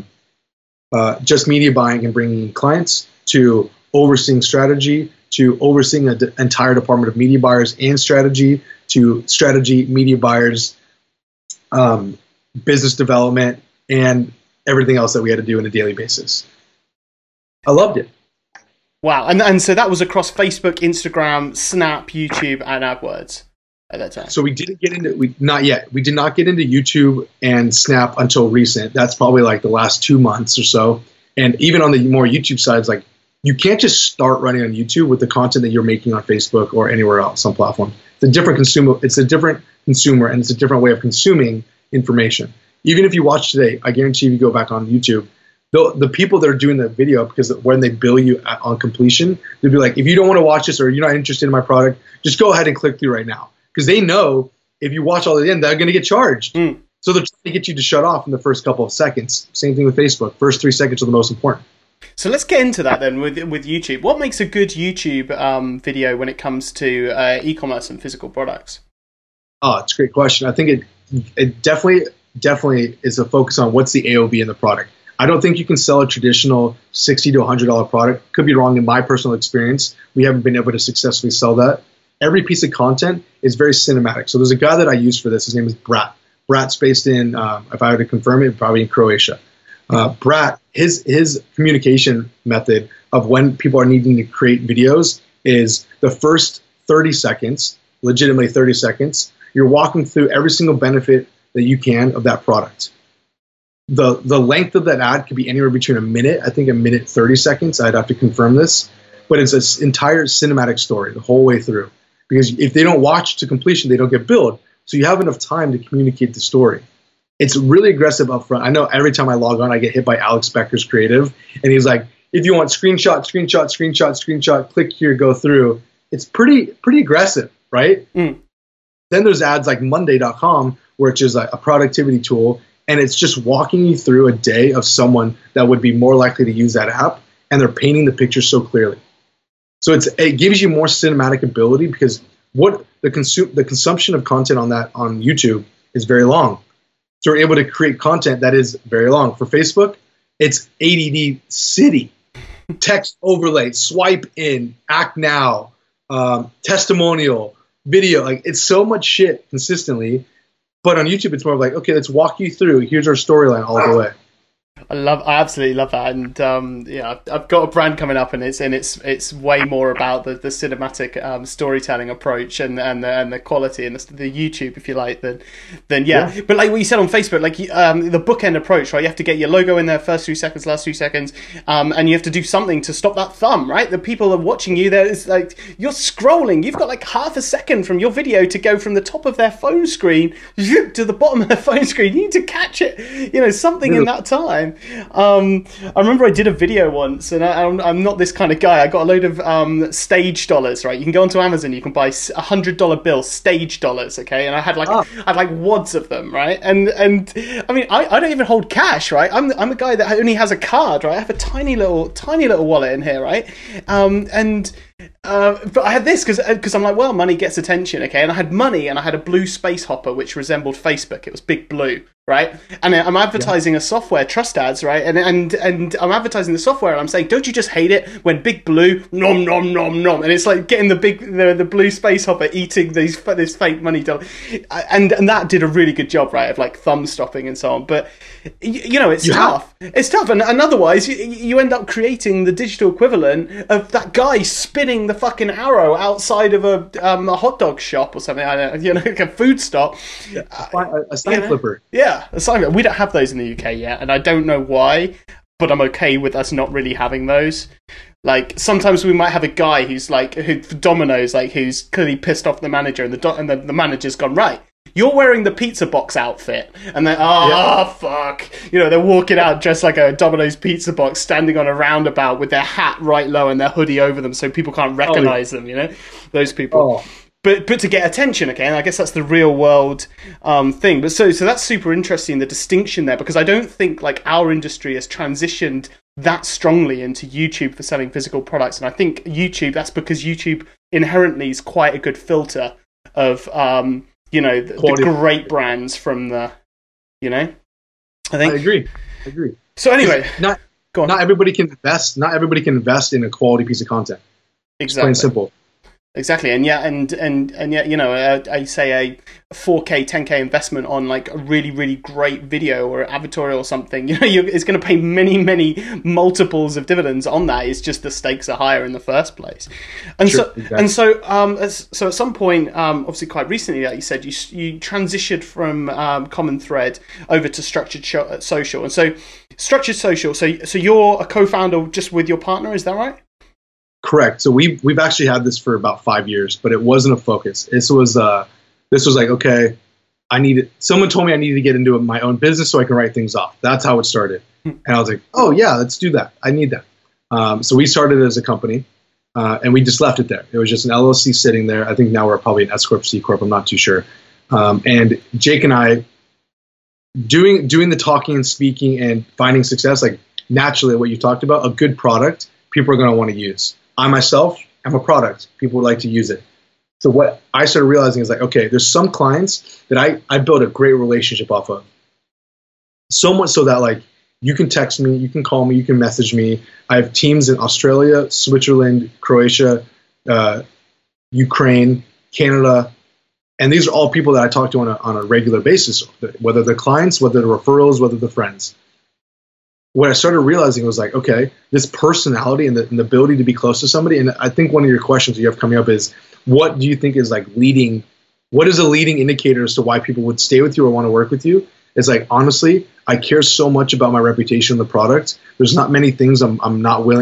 [SPEAKER 2] just media buying and bringing in clients to overseeing strategy, to overseeing an entire department of media buyers and strategy, to strategy, media buyers, business development, and everything else that we had to do on a daily basis. I loved it.
[SPEAKER 1] Wow. And so that was across Facebook, Instagram, Snap, YouTube, and AdWords at that time.
[SPEAKER 2] So we didn't get into, not yet. We did not get into YouTube and Snap until recent. That's probably like the last 2 months or so. And even on the more YouTube sides, like you can't just start running on YouTube with the content that you're making on Facebook or anywhere else on platform. It's a different consumer. It's a different consumer, and it's a different way of consuming information. Even if you watch today, I guarantee if you go back on YouTube, the people that are doing the video, because when they bill you on completion, they'll be like, if you don't want to watch this or you're not interested in my product, just go ahead and click through right now. Because they know if you watch all the end, they're going to get charged. So they're trying to get you to shut off in the first couple of seconds. Same thing with Facebook. First 3 seconds are the most important.
[SPEAKER 1] So let's get into that then with YouTube. What makes a good YouTube video when it comes to e-commerce and physical products?
[SPEAKER 2] Oh, it's a great question. I think it definitely is a focus on what's the AOV in the product. I don't think you can sell a traditional $60 to $100 product. Could be wrong in my personal experience. We haven't been able to successfully sell that. Every piece of content is very cinematic. So there's a guy that I use for this. His name is Brat. Brat's based in, if I were to confirm it, probably in Croatia. Brat, his communication method of when people are needing to create videos is the first 30 seconds, legitimately 30 seconds, you're walking through every single benefit that you can of that product. The length of that ad could be anywhere between a minute, I think a minute 30 seconds, I'd have to confirm this, but it's an entire cinematic story the whole way through. Because if they don't watch to completion, they don't get billed. So you have enough time to communicate the story. It's really aggressive up front. I know every time I log on, I get hit by Alex Becker's creative. And he's like, if you want screenshot, click here, go through. It's pretty aggressive, right? Then there's ads like Monday.com, which is a productivity tool. And it's just walking you through a day of someone that would be more likely to use that app. And they're painting the picture so clearly. So it gives you more cinematic ability because what the consumption of content on YouTube is very long. So we're able to create content that is very long. For Facebook, it's ADD city, text overlay, swipe in, act now, testimonial, video. Like, it's so much shit consistently. But on YouTube, it's more of like, okay, let's walk you through. Here's our storyline all the way.
[SPEAKER 1] I absolutely love that, and yeah, I've got a brand coming up, and it's way more about the cinematic storytelling approach and the quality and the YouTube, if you like, than yeah. But like what you said on Facebook, like the bookend approach, right? You have to get your logo in there first 2 seconds, last 2 seconds, and you have to do something to stop that thumb, right? The people are watching you. There is like you're scrolling. You've got like half a second from your video to go from the top of their phone screen to the bottom of their phone screen. You need to catch it, something in that time. I remember I did a video once, and I'm not this kind of guy. I got a load of stage dollars, right? You can go onto Amazon, you can buy $100 bills, stage dollars, okay? And I had like wads of them, right? And I mean, I don't even hold cash, right? I'm a guy that only has a card, right? I have a tiny little wallet in here, right? But I had this because I'm like, well, money gets attention, okay? And I had money, and I had a blue space hopper which resembled Facebook. It was big blue, right? And I'm advertising a software, Trust Ads, right? And I'm advertising the software, and I'm saying, don't you just hate it when big blue nom nom nom nom? And it's like getting the blue space hopper eating this fake money dollar, and that did a really good job, right? Of like thumb stopping and so on. But it's tough. It's tough, and otherwise you end up creating the digital equivalent of that guy spinning the fucking arrow outside of a hot dog shop or something. I don't know, like a food stop.
[SPEAKER 2] Yeah, a sign flipper.
[SPEAKER 1] Yeah, a sign flipper. We don't have those in the UK yet, and I don't know why, but I'm okay with us not really having those. Like sometimes we might have a guy who's like for Domino's, like who's clearly pissed off the manager, and the manager's gone, right, you're wearing the pizza box outfit, and they're fuck, they're walking out dressed like a Domino's pizza box, standing on a roundabout with their hat right low and their hoodie over them, so people can't recognize them. Those people. But to get attention, okay, and I guess that's the real world thing. But so that's super interesting, the distinction there, because I don't think like our industry has transitioned that strongly into YouTube for selling physical products, and I think that's because YouTube inherently is quite a good filter of the great brands from the, I think. I
[SPEAKER 2] agree.
[SPEAKER 1] So anyway,
[SPEAKER 2] not everybody can invest. Not everybody can invest in a quality piece of content.
[SPEAKER 1] Exactly.
[SPEAKER 2] It's plain simple.
[SPEAKER 1] Exactly, and yet, I say a 4K, 10K investment on like a really, really great video or advertorial or something, it's going to pay many, many multiples of dividends on that. It's just the stakes are higher in the first place, and so at some point, obviously quite recently, like you said, you transitioned from Common Thread over to Structured Social, and so Structured Social. So you're a co-founder just with your partner, is that right?
[SPEAKER 2] Correct. So we've actually had this for about 5 years, but it wasn't a focus. This was like, okay, someone told me I needed to get into my own business so I can write things off. That's how it started. And I was like, oh yeah, let's do that. I need that. So we started as a company, and we just left it there. It was just an LLC sitting there. I think now we're probably an S Corp, C Corp. I'm not too sure. And Jake and I doing the talking and speaking and finding success, like naturally what you talked about, a good product, people are going to want to use. I myself am a product. People would like to use it. So what I started realizing is like, okay, there's some clients that I built a great relationship off of. So much so that like you can text me, you can call me, you can message me. I have teams in Australia, Switzerland, Croatia, Ukraine, Canada. And these are all people that I talk to on a regular basis, whether they're clients, whether they're referrals, whether they're friends. What I started realizing was like, okay, this personality and the ability to be close to somebody. And I think one of your questions you have coming up is, what do you think is like what is a leading indicator as to why people would stay with you or want to work with you? It's like, honestly, I care so much about my reputation in the product. There's not many things I'm not willing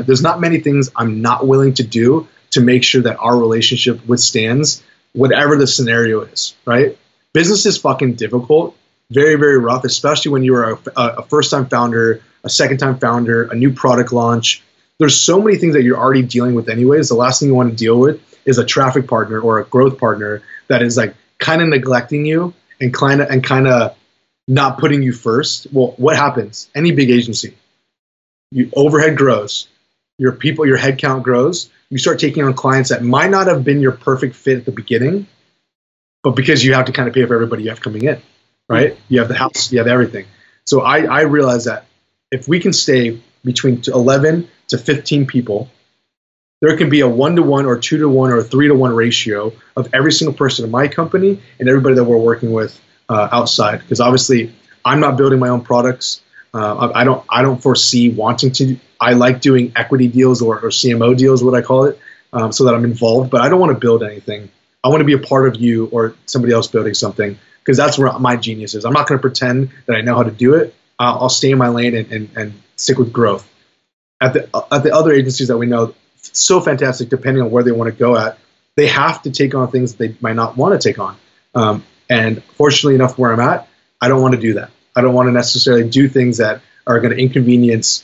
[SPEAKER 2] to do to make sure that our relationship withstands whatever the scenario is, right? Business is fucking difficult, very, very rough, especially when you are a first-time founder, a second-time founder, a new product launch. There's so many things that you're already dealing with anyways. The last thing you want to deal with is a traffic partner or a growth partner that is like kind of neglecting you and kind of not putting you first. Well, what happens? Any big agency, overhead grows, your headcount grows. You start taking on clients that might not have been your perfect fit at the beginning, but because you have to kind of pay for everybody you have coming in, right? You have the house, you have everything. So I realized that if we can stay between 11 to 15 people there can be a 1-to-1 or 2-to-1 or 3-to-1 ratio of every single person in my company and everybody that we're working with outside. Because obviously, I'm not building my own products. I don't foresee wanting to. I like doing equity deals or CMO deals, what I call it, so that I'm involved. But I don't want to build anything. I want to be a part of you or somebody else building something, because that's where my genius is. I'm not going to pretend that I know how to do it. I'll stay in my lane and stick with growth. At the other agencies that we know, so fantastic, depending on where they want to go at, they have to take on things they might not want to take on. And fortunately enough, where I'm at, I don't want to do that. I don't want to necessarily do things that are going to inconvenience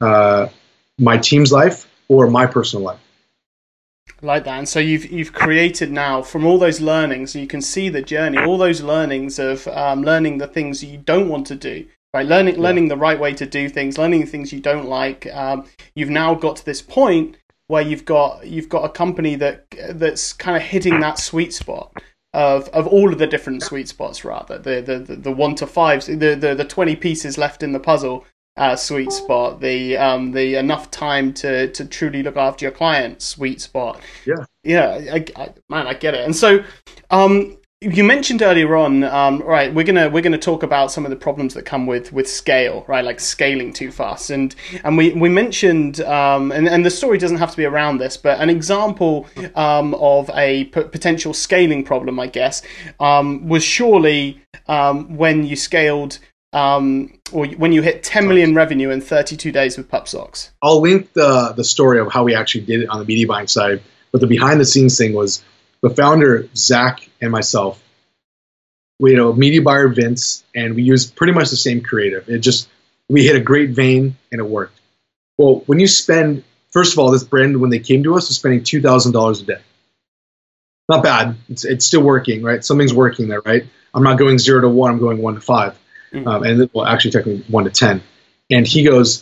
[SPEAKER 2] my team's life or my personal life.
[SPEAKER 1] Like that. And so you've created now, from all those learnings, you can see the journey, all those learnings of learning the things you don't want to do, right? Learning the right way to do things, learning the things you don't like. You've now got to this point where you've got a company that's kind of hitting that sweet spot of all of the different sweet spots, rather the 1 to 5s, the 20 pieces left in the puzzle sweet spot, the enough time to truly look after your client sweet spot. I get it. And so you mentioned earlier on, right, we're gonna talk about some of the problems that come with scale, right, like scaling too fast, and we mentioned, and the story doesn't have to be around this, but an example of a potential scaling problem, I guess, was surely when you scaled, or when you hit 10 million revenue in 32 days with PupSocks.
[SPEAKER 2] I'll link the story of how we actually did it on the media buying side, but the behind the scenes thing was the founder, Zach, and myself. We had a media buyer, Vince, and we used pretty much the same creative. We hit a great vein and it worked. Well, when you spend, first of all, this brand, when they came to us, was spending $2,000 a day. Not bad. It's still working, right? Something's working there, right? I'm not going 0 to 1, I'm going 1 to 5. Actually technically 1 to 10. And he goes,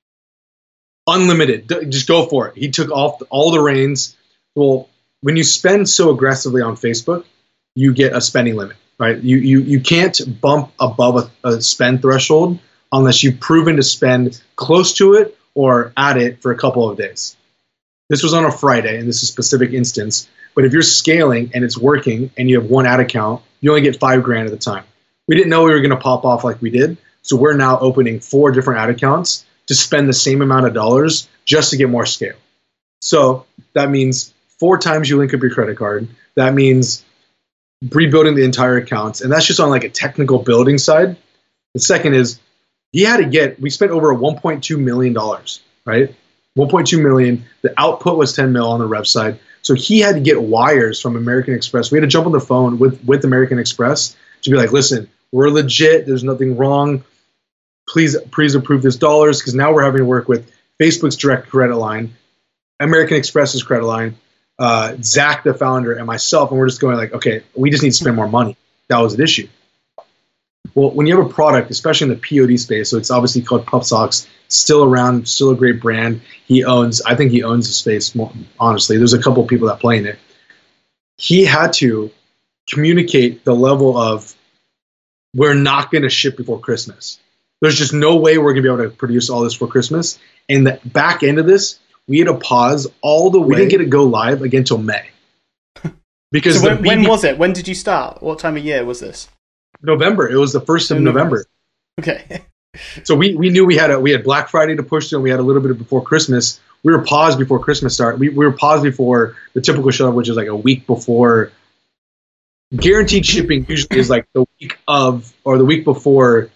[SPEAKER 2] unlimited, just go for it. He took off all the reins. Well, when you spend so aggressively on Facebook, you get a spending limit, right? You can't bump above a spend threshold unless you've proven to spend close to it or at it for a couple of days. This was on a Friday, and this is a specific instance. But if you're scaling and it's working and you have one ad account, you only get $5,000 at a time. We didn't know we were going to pop off like we did, so we're now opening 4 different ad accounts to spend the same amount of dollars just to get more scale. So that means 4 times you link up your credit card. That means rebuilding the entire accounts, and that's just on like a technical building side. The second is we spent over $1.2 million, right? 1.2 million. The output was 10 mil on the rev side. So he had to get wires from American Express. We had to jump on the phone with American Express to be like, listen, we're legit. There's nothing wrong. Please approve this dollars, because now we're having to work with Facebook's direct credit line, American Express's credit line, Zach, the founder, and myself, and we're just going like, okay, we just need to spend more money. That was an issue. Well, when you have a product, especially in the POD space, so it's obviously called PupSocks, still around, still a great brand. I think he owns the space, more, honestly. There's a couple of people that play in it. He had to communicate the level of, we're not going to ship before Christmas. There's just no way we're going to be able to produce all this for Christmas. And the back end of this, we had to pause all the way. We didn't get to go live again until May. Because
[SPEAKER 1] so when was it? When did you start? What time of year was this?
[SPEAKER 2] November. It was the 1st of November.
[SPEAKER 1] Okay.
[SPEAKER 2] So we knew we had Black Friday to push through, and we had a little bit before Christmas. We were paused before Christmas started. We were paused before the typical shuttle, which is like a week before. Guaranteed shipping usually is like the week of, or the week before.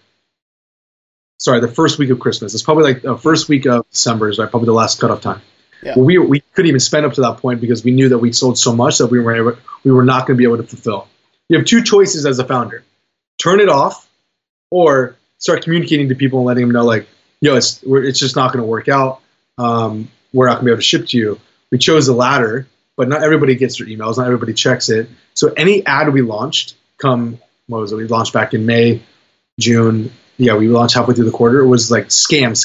[SPEAKER 2] Sorry, the first week of Christmas. It's probably like the first week of December is probably the last cutoff time. Yeah. Well, we couldn't even spend up to that point because we knew that we sold so much that we were not going to be able to fulfill. You have 2 choices as a founder: turn it off, or start communicating to people and letting them know, like, yo, it's just not going to work out. We're not going to be able to ship to you. We chose the latter, but not everybody gets their emails. Not everybody checks it. So any ad we launched, we launched back in May, June. Yeah, we launched halfway through the quarter. It was like scam.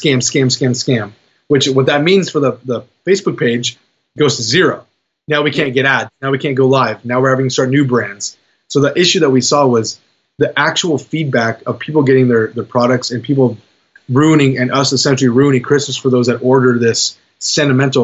[SPEAKER 2] Which what that means for the Facebook page goes to 0. Now we can't get ads. Now we can't go live. Now we're having to start new brands. So the issue that we saw was the actual feedback of people getting their products and people ruining, and us essentially ruining Christmas for those that order this sentimental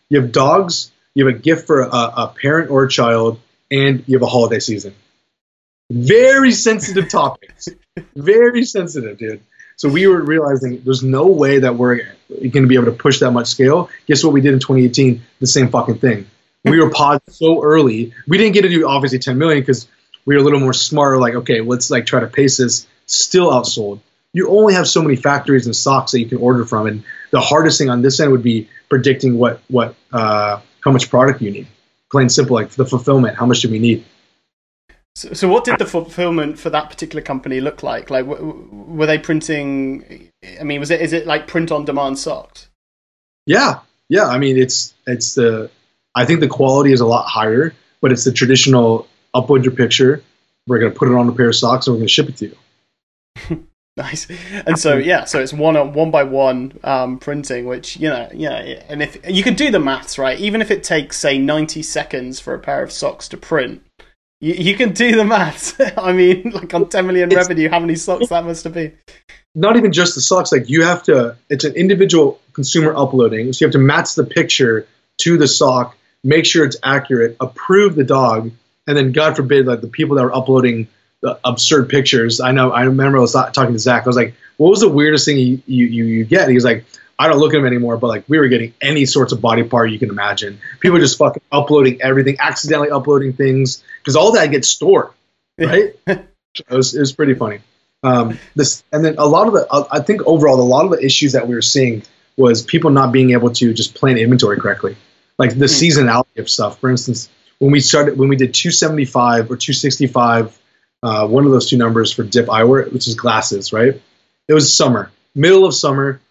[SPEAKER 2] You have dogs, you have a gift for a parent or a child, and you have a holiday season. Very sensitive topics. Very sensitive, dude. So we were realizing there's no way that we're going to be able to push that much scale. Guess what we did in 2018? The same fucking thing. We were paused so early. We didn't get to do obviously 10 million because we were a little more smarter. Like, okay, let's like try to pace this. Still outsold. You only have so many factories and socks that you can order from, and the hardest thing on this end would be predicting how much product you need. Plain simple, like the fulfillment. How much do we need?
[SPEAKER 1] So what did the fulfillment for that particular company look like? Like, were they printing? I mean, is it like print on demand socks?
[SPEAKER 2] Yeah. I mean, I think the quality is a lot higher, but it's the traditional upload your picture. We're gonna put it on a pair of socks and we're gonna ship it to you.
[SPEAKER 1] Nice. And so so it's one by one printing, which and if you can do the maths right, even if it takes say 90 seconds for a pair of socks to print. You can do the maths. I mean, like on 10 million revenue, how many socks that must have been?
[SPEAKER 2] Not even just the socks. Like it's an individual consumer uploading. So you have to match the picture to the sock, make sure it's accurate, approve the dog, and then God forbid, like the people that are uploading the absurd pictures. I remember I was talking to Zach. I was like, what was the weirdest thing you get? He was like, I don't look at them anymore, but like we were getting any sorts of body part you can imagine. People just fucking uploading everything, accidentally uploading things, because all that gets stored, right? it was pretty funny. And then I think overall, a lot of the issues that we were seeing was people not being able to just plan inventory correctly, like the seasonality of stuff. For instance, when we did 275 or 265, one of those two numbers for Dip Eyewear, which is glasses, right? It was summer, middle of summer.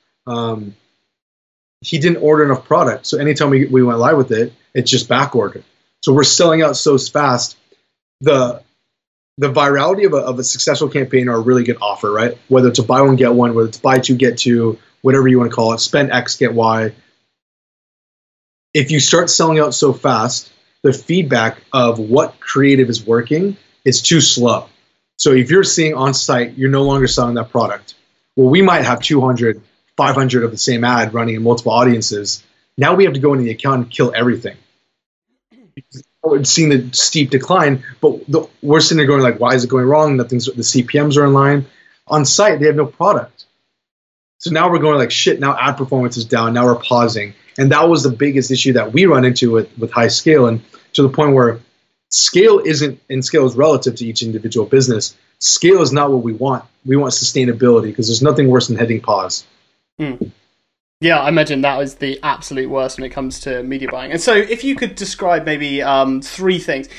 [SPEAKER 2] He didn't order enough product. So anytime we went live with it, it's just back ordered. So we're selling out so fast. The virality of a successful campaign or a really good offer, right? Whether it's a buy one, get one, whether it's buy two, get two, whatever you want to call it, spend X, get Y. If you start selling out so fast, the feedback of what creative is working is too slow. So if you're seeing on site, you're no longer selling that product. Well, we might have 200, 500 of the same ad running in multiple audiences. Now we have to go into the account and kill everything. We're seeing the steep decline, but we're sitting there going like, why is it going wrong? The CPMs are in line. On site, they have no product. So now we're going like, shit, now ad performance is down. Now we're pausing. And that was the biggest issue that we run into with high scale, and to the point where scale is relative to each individual business. Scale is not what we want. We want sustainability, because there's nothing worse than hitting pause.
[SPEAKER 1] Yeah, I imagine that is the absolute worst when it comes to media buying. And so, if you could describe maybe three things,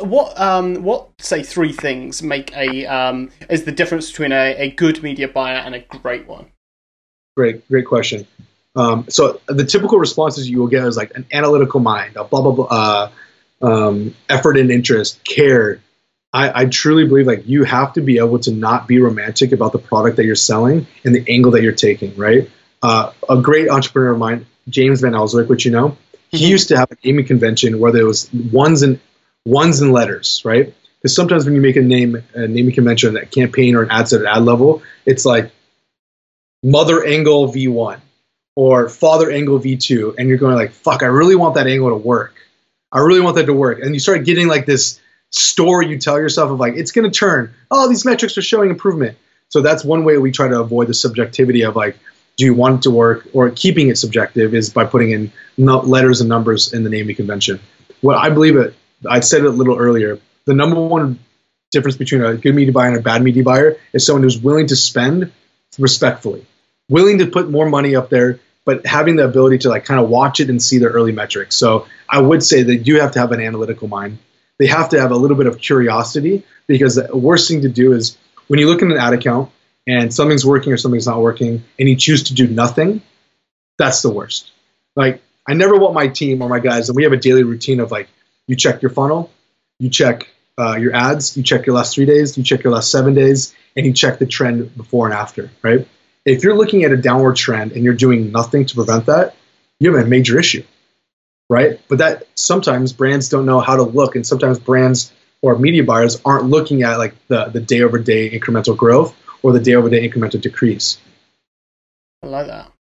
[SPEAKER 1] what say three things make is the difference between a good media buyer and a great one?
[SPEAKER 2] Great question. So the typical responses you will get is like an analytical mind, a blah blah blah, effort and interest, care. I truly believe like you have to be able to not be romantic about the product that you're selling and the angle that you're taking, right? A great entrepreneur of mine, James Van Elswyk, which you know, he used to have a naming convention where there was ones and letters, right? Because sometimes when you make a naming convention, a campaign or an ad set at ad level, it's like mother angle V1 or father angle V2, and you're going like, fuck, I really want that angle to work. I really want that to work. And you start getting like this story you tell yourself of like, it's going to turn. Oh, these metrics are showing improvement. So that's one way we try to avoid the subjectivity of like, do you want it to work, or keeping it subjective is by putting in letters and numbers in the naming convention. What I believe I said it a little earlier, the number one difference between a good media buyer and a bad media buyer is someone who's willing to spend respectfully, willing to put more money up there, but having the ability to like kind of watch it and see their early metrics. So I would say they do have to have an analytical mind. They have to have a little bit of curiosity, because the worst thing to do is when you look at an ad account and something's working or something's not working and you choose to do nothing, that's the worst. Like, I never want my team or my guys, and we have a daily routine of like, you check your funnel, you check your ads, you check your last 3 days, you check your last 7 days, and you check the trend before and after, right? If you're looking at a downward trend and you're doing nothing to prevent that, you have a major issue, right? But that sometimes brands don't know how to look, and sometimes brands or media buyers aren't looking at like the day-over-day incremental growth or the day-over-day incremental decrease.
[SPEAKER 1] I like that.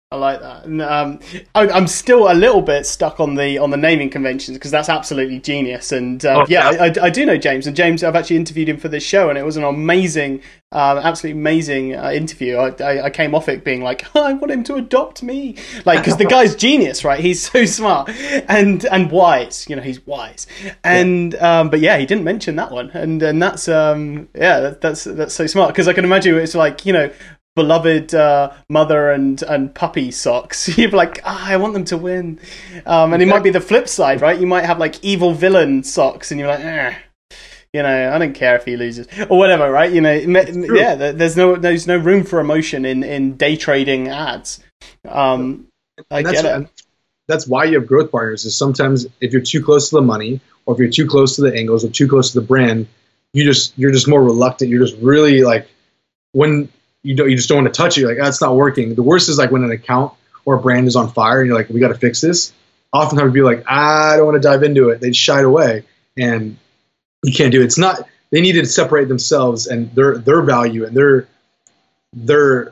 [SPEAKER 1] I like that. And, I'm still a little bit stuck on the naming conventions because that's absolutely genius. And I do know James, and James, I've actually interviewed him for this show, and it was an amazing, absolutely amazing interview. I came off it being like, I want him to adopt me, like, because the guy's genius, right? He's so smart and wise. He's wise. And but yeah, he didn't mention that one, and that's that's so smart because I can imagine it's like beloved mother and puppy socks. You're like, I want them to win. And it might be the flip side, right? You might have like evil villain socks, and you're like, I don't care if he loses or whatever, right? There's no room for emotion in day trading ads. I get it.
[SPEAKER 2] That's why you have growth partners. Is sometimes if you're too close to the money, or if you're too close to the angles, or too close to the brand, you're just more reluctant. You're just really like when. You just don't want to touch it. You're like, that's not working. The worst is like when an account or a brand is on fire and you're like, we got to fix this. Oftentimes people are like, I don't want to dive into it. They shied away, and you can't do it. It's not. They need to separate themselves and their value and their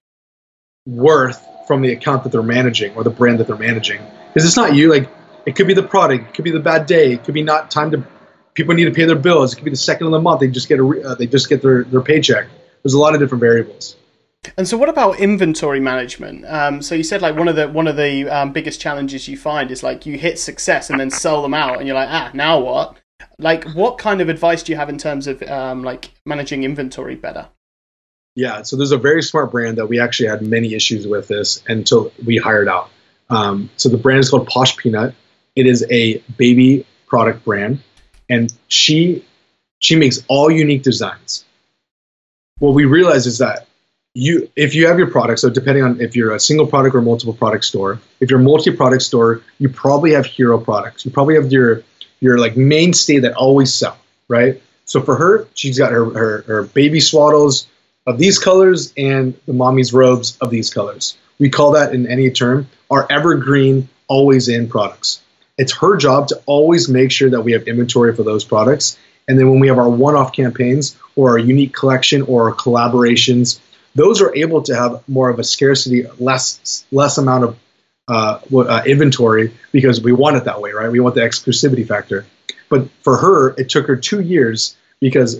[SPEAKER 2] worth from the account that they're managing or the brand that they're managing. Because it's not you. Like, it could be the product. It could be the bad day. It could be not time to. People need to pay their bills. It could be the second of the month. They just get their paycheck. There's a lot of different variables.
[SPEAKER 1] And so what about inventory management? So you said like one of the biggest challenges you find is like you hit success and then sell them out and you're like, now what? Like, what kind of advice do you have in terms of like managing inventory better?
[SPEAKER 2] Yeah, so there's a very smart brand that we actually had many issues with this until we hired out. So the brand is called Posh Peanut. It is a baby product brand, and she makes all unique designs. What we realize is that if you have your product, so depending on if you're a single product or multiple product store, if you're a multi-product store, you probably have hero products. You probably have your like mainstay that always sell, right? So for her, she's got her baby swaddles of these colors and the mommy's robes of these colors. We call that in any term our evergreen, always in products. It's her job to always make sure that we have inventory for those products. And then when we have our one-off campaigns or our unique collection or our collaborations, those are able to have more of a scarcity, less amount of inventory because we want it that way, right? We want the exclusivity factor. But for her, it took her 2 years because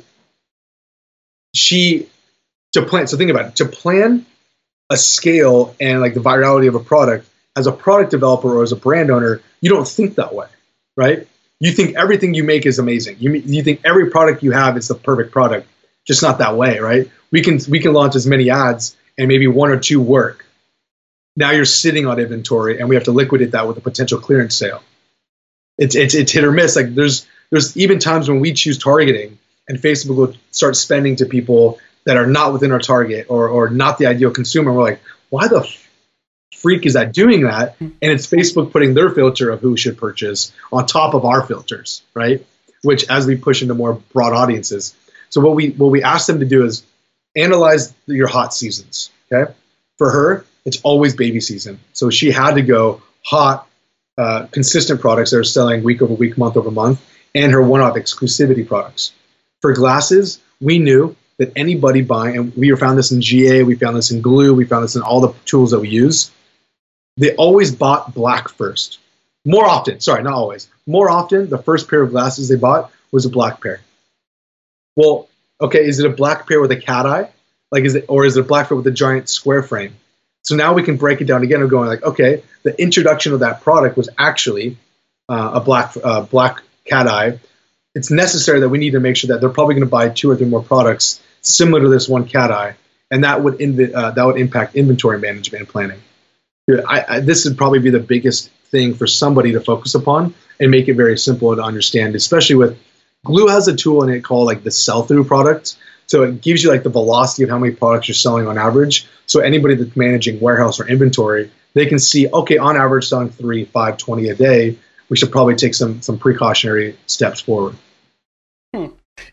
[SPEAKER 2] to plan a scale and like the virality of a product, as a product developer or as a brand owner, you don't think that way, right? You think everything you make is amazing. You think every product you have is the perfect product. Just not that way, right? We can launch as many ads and maybe one or two work. Now you're sitting on inventory and we have to liquidate that with a potential clearance sale. It's hit or miss. Like there's even times when we choose targeting and Facebook will start spending to people that are not within our target or not the ideal consumer. We're like, why the freak is that doing that? And it's Facebook putting their filter of who should purchase on top of our filters, right? Which as we push into more broad audiences. So what we ask them to do is analyze your hot seasons, okay? For her, it's always baby season. So she had to go hot, consistent products that are selling week over week, month over month, and her one-off exclusivity products. For glasses, we knew that anybody buying, and we found this in GA, we found this in Glue, we found this in all the tools that we use, they always bought black first. More often, sorry, not always. More often, the first pair of glasses they bought was a black pair. Well, okay, is it a black pair with a cat eye? Like, is it a black pair with a giant square frame? So now we can break it down again and going like, okay, the introduction of that product was actually a black cat eye. It's necessary that we need to make sure that they're probably going to buy 2 or 3 more products similar to this one cat eye, and that would impact inventory management and planning. This would probably be the biggest thing for somebody to focus upon and make it very simple to understand, especially with Glue has a tool in it called like the sell-through product. So it gives you like the velocity of how many products you're selling on average. So anybody that's managing warehouse or inventory, they can see, okay, on average selling 3, 5, 20 a day, we should probably take some precautionary steps forward.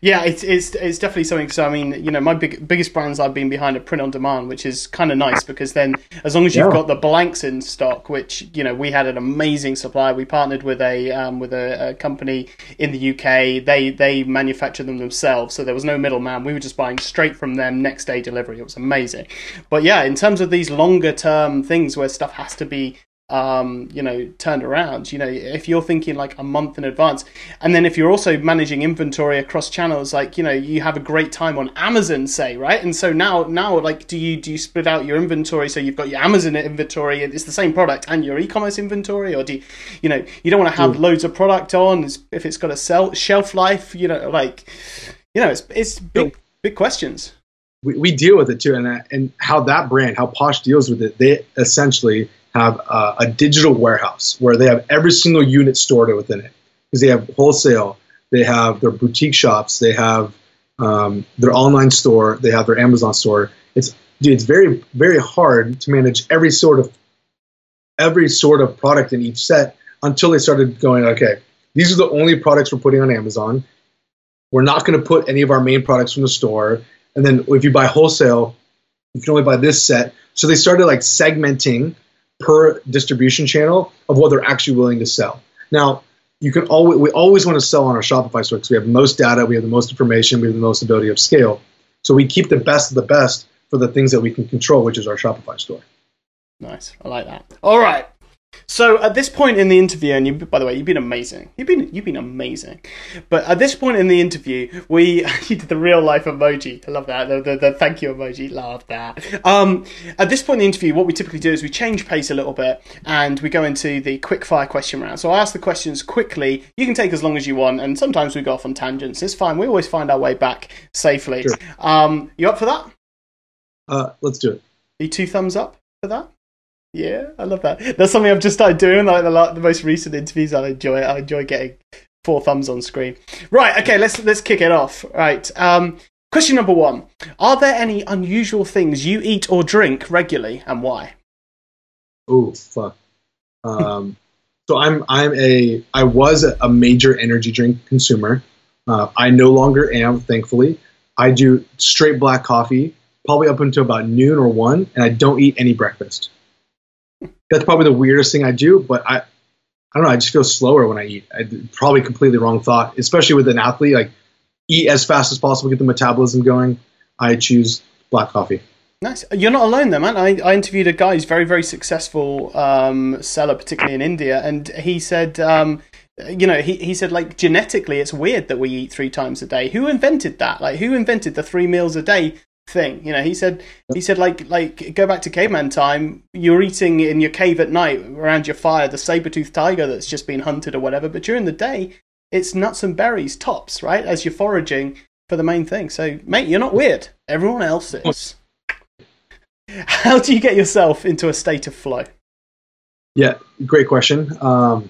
[SPEAKER 1] Yeah, it's definitely something. So I mean, you know, my biggest brands I've been behind are print on demand, which is kind of nice because then as long as you've got the blanks in stock, which, you know, we had an amazing supply. We partnered with a company in the UK. They manufacture them themselves, so there was no middleman. We were just buying straight from them, next day delivery. It was amazing. But yeah, in terms of these longer term things where stuff has to be you know, turned around, you know, if you're thinking like a month in advance, and then if you're also managing inventory across channels, like, you know, you have a great time on Amazon, say, right? And so now like, do you split out your inventory so you've got your Amazon inventory and it's the same product and your e-commerce inventory, or do you know, you don't want to have loads of product on if it's got a shelf life, you know, like, you know, it's big questions.
[SPEAKER 2] We deal with it too, and how that brand, how Posh deals with it, they essentially have a digital warehouse where they have every single unit stored within it, because they have wholesale, they have their boutique shops, they have their online store, they have their Amazon store. It's very, very hard to manage every sort of product in each set until they started going, okay, these are the only products we're putting on Amazon. We're not going to put any of our main products from the store. And then if you buy wholesale, you can only buy this set. So they started like segmenting per distribution channel of what they're actually willing to sell. Now, we always want to sell on our Shopify store because we have the most data, we have the most information, we have the most ability of scale. So we keep the best of the best for the things that we can control, which is our Shopify store.
[SPEAKER 1] Nice. I like that. All right. So at this point in the interview, and you, by the way, you've been amazing. You've been amazing. But at this point in the interview, you did the real life emoji. I love that. The thank you emoji. Love that. At this point in the interview, what we typically do is we change pace a little bit and we go into the quick fire question round. So I ask the questions quickly. You can take as long as you want, and sometimes we go off on tangents. It's fine. We always find our way back safely.
[SPEAKER 2] Sure.
[SPEAKER 1] You up for that?
[SPEAKER 2] Let's do it.
[SPEAKER 1] Are you 2 thumbs up for that? Yeah, I love that. That's something I've just started doing. Like the most recent interviews, I enjoy it. I enjoy getting 4 thumbs on screen. Right, okay, let's kick it off. Right, question number 1: are there any unusual things you eat or drink regularly, and why?
[SPEAKER 2] Oh fuck. So I was a major energy drink consumer. I no longer am, thankfully. I do straight black coffee, probably up until about noon or 1, and I don't eat any breakfast. That's probably the weirdest thing I do, but I don't know. I just feel slower when I eat. Probably completely wrong thought, especially with an athlete. Like, eat as fast as possible, get the metabolism going. I choose black coffee.
[SPEAKER 1] Nice. You're not alone there, man. I interviewed a guy who's very, very successful seller, particularly in India, and he said, you know, he said, like, genetically, it's weird that we eat 3 times a day. Who invented that? Like, who invented the 3 meals a day thing? You know, he said like go back to caveman time, you're eating in your cave at night around your fire the saber-toothed tiger that's just been hunted or whatever, but during the day it's nuts and berries tops, right, as you're foraging for the main thing. So mate, you're not weird, everyone else is. How do you get yourself into a state of flow?
[SPEAKER 2] Yeah, great question. So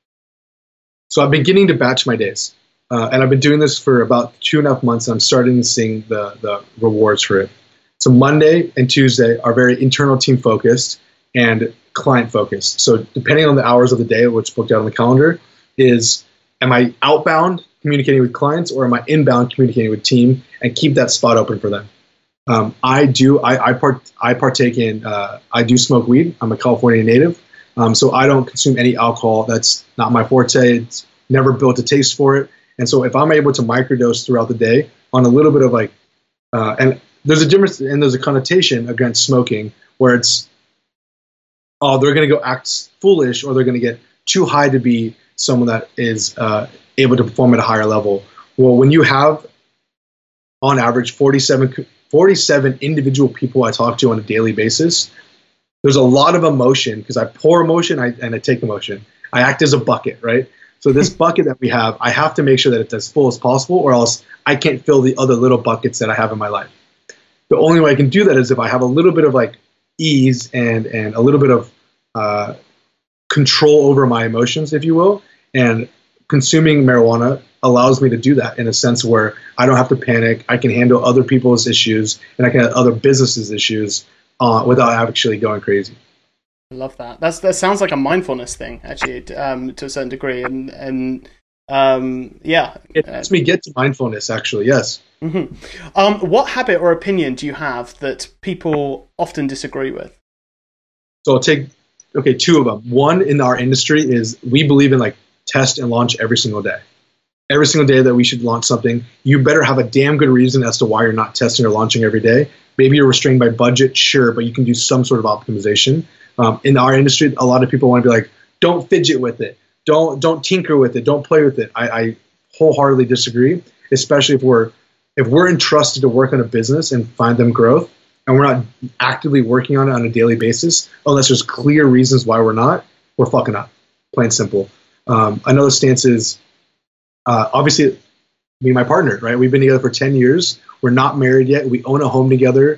[SPEAKER 2] I've been getting to batch my days. And I've been doing this for about 2.5 months. And I'm starting to see the rewards for it. So Monday and Tuesday are very internal team focused and client focused. So depending on the hours of the day, which booked out on the calendar, am I outbound communicating with clients, or am I inbound communicating with team, and keep that spot open for them? I partake in, I do smoke weed. I'm a California native. So I don't consume any alcohol. That's not my forte. It's never built a taste for it. And so if I'm able to microdose throughout the day on a little bit of like, and there's a difference and there's a connotation against smoking where it's, oh, they're going to go act foolish, or they're going to get too high to be someone that is able to perform at a higher level. Well, when you have on average 47 individual people I talk to on a daily basis, there's a lot of emotion, because I pour emotion and I take emotion. I act as a bucket, right? So this bucket that we have, I have to make sure that it's as full as possible, or else I can't fill the other little buckets that I have in my life. The only way I can do that is if I have a little bit of like ease and a little bit of control over my emotions, if you will. And consuming marijuana allows me to do that in a sense where I don't have to panic. I can handle other people's issues, and I can have other businesses' issues without actually going crazy.
[SPEAKER 1] I love that. That sounds like a mindfulness thing, actually, to a certain degree, and Yeah.
[SPEAKER 2] It helps me get to mindfulness, actually. Yes.
[SPEAKER 1] What habit or opinion do you have that people often disagree with?
[SPEAKER 2] So I'll take, two of them. One in our industry is we believe in like test and launch every single day. Every single day that we should launch something, you better have a damn good reason as to why you're not testing or launching every day. Maybe you're restrained by budget, sure, but you can do some sort of optimization. In our industry, a lot of people want to be like, don't fidget with it. Don't tinker with it. Don't play with it. I wholeheartedly disagree, especially if we're entrusted to work on a business and find them growth, and we're not actively working on it on a daily basis, unless there's clear reasons why we're not, we're fucking up, plain simple. Another stance is, obviously, me and my partner, right? We've been together for 10 years. We're not married yet. We own a home together.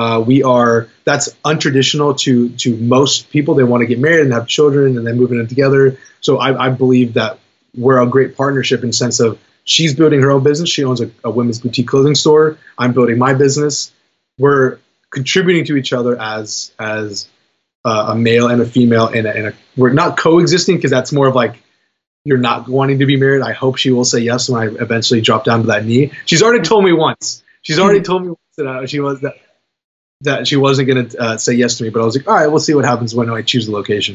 [SPEAKER 2] That's untraditional to most people. They want to get married and have children and then moving in together. So I believe that we're a great partnership in the sense of she's building her own business. She owns a women's boutique clothing store. I'm building my business. We're contributing to each other as a male and a female, and we're not coexisting because that's more of like you're not wanting to be married. I hope she will say yes when I eventually drop down to that knee. She's already told me once. She's already told me once that she wasn't going to say yes to me, but I was like, all right, we'll see what happens when I choose the location.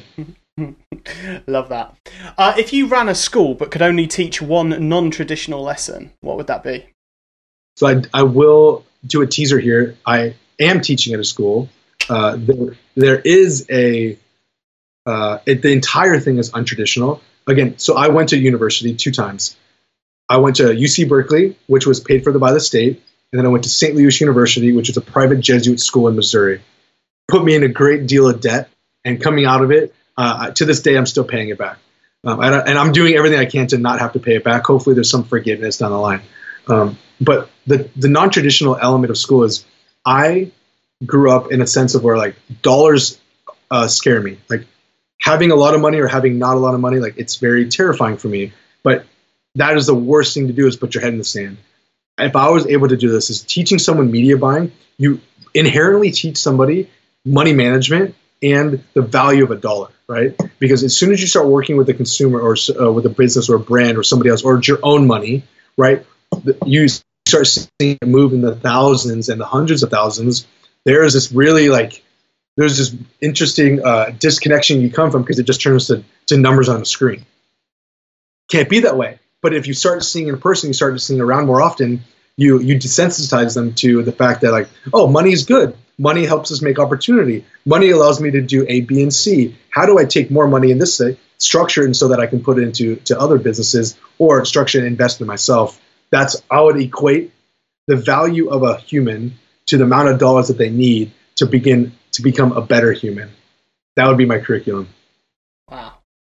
[SPEAKER 1] Love that. If you ran a school but could only teach one non-traditional lesson, what would that be?
[SPEAKER 2] So I will do a teaser here. I am teaching at a school. There is the entire thing is untraditional. Again, so I went to university 2 times. I went to UC Berkeley, which was paid for by the state, and then I went to St. Louis University, which is a private Jesuit school in Missouri. Put me in a great deal of debt, and coming out of it, to this day, I'm still paying it back. And I'm doing everything I can to not have to pay it back. Hopefully there's some forgiveness down the line. But the non-traditional element of school is I grew up in a sense of where like dollars scare me. Like having a lot of money or having not a lot of money, like it's very terrifying for me. But that is the worst thing to do is put your head in the sand. If I was able to do this, is teaching someone media buying, you inherently teach somebody money management and the value of a dollar, right? Because as soon as you start working with a consumer or with a business or a brand or somebody else or your own money, right, you start seeing it move in the thousands and the hundreds of thousands. There is this really there's this interesting disconnection you come from because it just turns to numbers on a screen. Can't be that way. But if you start seeing in person, you start seeing around more often, you desensitize them to the fact that like, oh, money is good. Money helps us make opportunity. Money allows me to do A, B, and C. How do I take more money in this structure and so that I can put it into other businesses or structure and invest in myself? I would equate the value of a human to the amount of dollars that they need to begin to become a better human. That would be my curriculum.
[SPEAKER 1] Wow.